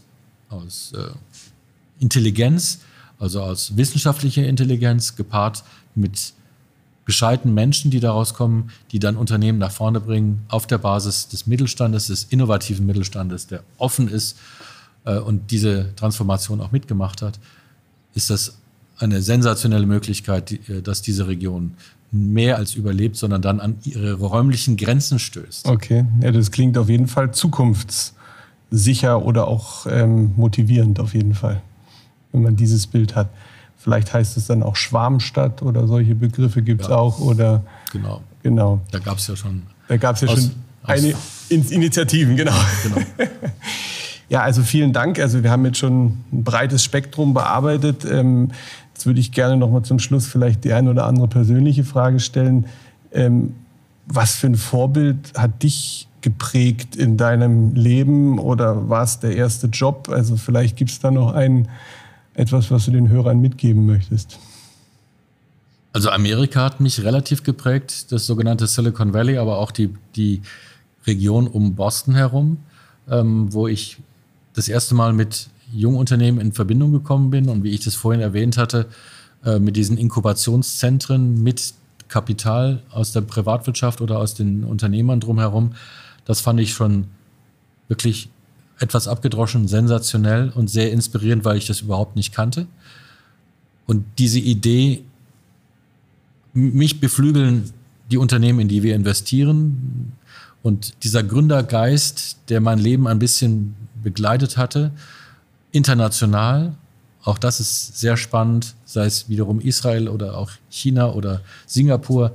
Intelligenz, also aus wissenschaftlicher Intelligenz, gepaart mit gescheiten Menschen, die daraus kommen, die dann Unternehmen nach vorne bringen, auf der Basis des Mittelstandes, des innovativen Mittelstandes, der offen ist und diese Transformation auch mitgemacht hat, ist das eine sensationelle Möglichkeit, dass diese Region mehr als überlebt, sondern dann an ihre räumlichen Grenzen stößt. Okay, ja, das klingt auf jeden Fall zukunftssicher oder auch motivierend auf jeden Fall, wenn man dieses Bild hat. Vielleicht heißt es dann auch Schwarmstadt oder solche Begriffe gibt es auch. Oder, genau. Da gab es ja schon. Initiativen, genau. Ja, also vielen Dank. Also wir haben jetzt schon ein breites Spektrum bearbeitet. Jetzt würde ich gerne noch mal zum Schluss vielleicht die eine oder andere persönliche Frage stellen. Was für ein Vorbild hat dich geprägt in deinem Leben oder war es der erste Job? Also vielleicht gibt es da noch etwas, was du den Hörern mitgeben möchtest. Also Amerika hat mich relativ geprägt, das sogenannte Silicon Valley, aber auch die Region um Boston herum, wo ich das erste Mal mit Jungunternehmen in Verbindung gekommen bin und wie ich das vorhin erwähnt hatte, mit diesen Inkubationszentren mit Kapital aus der Privatwirtschaft oder aus den Unternehmern drumherum. Das fand ich schon wirklich etwas abgedroschen, sensationell und sehr inspirierend, weil ich das überhaupt nicht kannte. Und diese Idee, mich beflügeln die Unternehmen, in die wir investieren. Und dieser Gründergeist, der mein Leben ein bisschen begleitet hatte, international, auch das ist sehr spannend, sei es wiederum Israel oder auch China oder Singapur,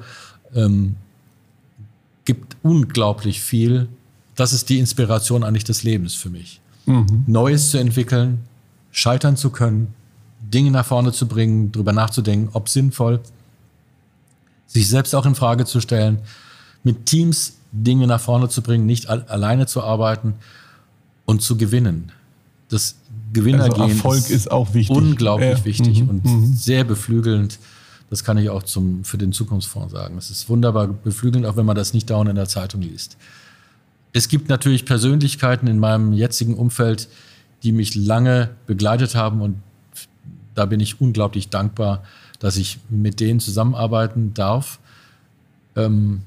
gibt unglaublich viel. Das ist die Inspiration eigentlich des Lebens für mich. Mhm. Neues zu entwickeln, scheitern zu können, Dinge nach vorne zu bringen, darüber nachzudenken, ob sinnvoll, sich selbst auch in Frage zu stellen, mit Teams Dinge nach vorne zu bringen, nicht alleine zu arbeiten und zu gewinnen. Das Gewinnergehen also Erfolg ist auch wichtig. Unglaublich wichtig und sehr beflügelnd. Das kann ich auch für den Zukunftsfonds sagen. Es ist wunderbar beflügelnd, auch wenn man das nicht dauernd in der Zeitung liest. Es gibt natürlich Persönlichkeiten in meinem jetzigen Umfeld, die mich lange begleitet haben und da bin ich unglaublich dankbar, dass ich mit denen zusammenarbeiten darf.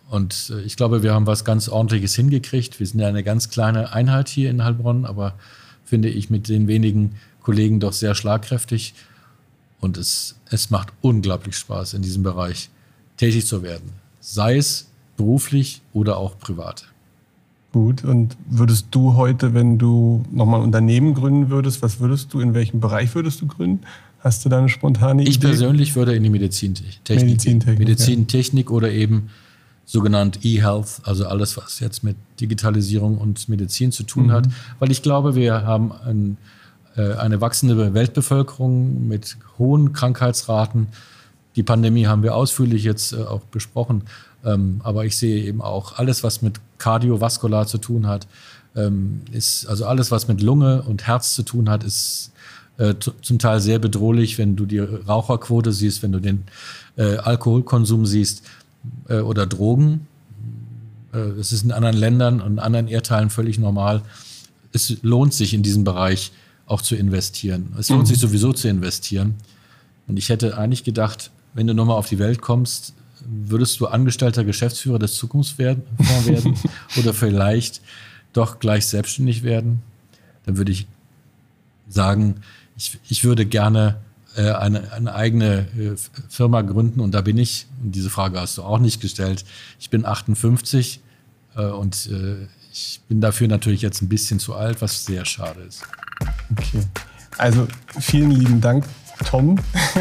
Und ich glaube, wir haben was ganz Ordentliches hingekriegt. Wir sind ja eine ganz kleine Einheit hier in Heilbronn, aber finde ich mit den wenigen Kollegen doch sehr schlagkräftig. Und es macht unglaublich Spaß, in diesem Bereich tätig zu werden. Sei es beruflich oder auch privat. Gut, und würdest du heute, wenn du nochmal ein Unternehmen gründen würdest, was würdest du, in welchem Bereich würdest du gründen? Hast du da eine spontane Idee? Ich persönlich würde in die Medizintechnik oder eben sogenannt E-Health, also alles, was jetzt mit Digitalisierung und Medizin zu tun hat. Weil ich glaube, wir haben eine wachsende Weltbevölkerung mit hohen Krankheitsraten. Die Pandemie haben wir ausführlich jetzt auch besprochen. Aber ich sehe eben auch alles, was mit kardiovaskular zu tun hat, also alles, was mit Lunge und Herz zu tun hat, ist zum Teil sehr bedrohlich, wenn du die Raucherquote siehst, wenn du den Alkoholkonsum siehst oder Drogen. Es ist in anderen Ländern und anderen Erdteilen völlig normal. Es lohnt sich in diesem Bereich auch zu investieren. Es lohnt sich sowieso zu investieren. Und ich hätte eigentlich gedacht, wenn du nochmal auf die Welt kommst, würdest du angestellter Geschäftsführer des Zukunftsfonds werden oder vielleicht doch gleich selbstständig werden? Dann würde ich sagen, ich würde gerne eine eigene Firma gründen und da bin ich. Und diese Frage hast du auch nicht gestellt. Ich bin 58 und ich bin dafür natürlich jetzt ein bisschen zu alt, was sehr schade ist. Okay, also vielen lieben Dank, Tom.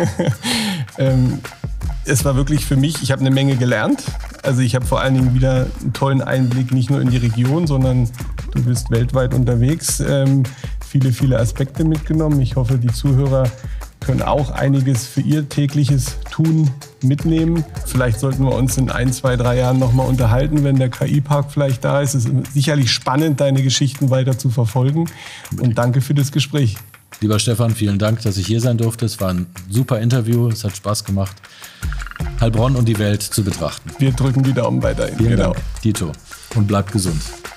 Es war wirklich für mich, ich habe eine Menge gelernt. Also ich habe vor allen Dingen wieder einen tollen Einblick, nicht nur in die Region, sondern du bist weltweit unterwegs. Viele Aspekte mitgenommen. Ich hoffe, die Zuhörer können auch einiges für ihr tägliches Tun mitnehmen. Vielleicht sollten wir uns in 1, 2, 3 Jahren nochmal unterhalten, wenn der KI-Park vielleicht da ist. Es ist sicherlich spannend, deine Geschichten weiter zu verfolgen. Und danke für das Gespräch. Lieber Stefan, vielen Dank, dass ich hier sein durfte. Es war ein super Interview. Es hat Spaß gemacht, Heilbronn und die Welt zu betrachten. Wir drücken die Daumen weiterhin. Vielen Dank, Dito. Und bleibt gesund.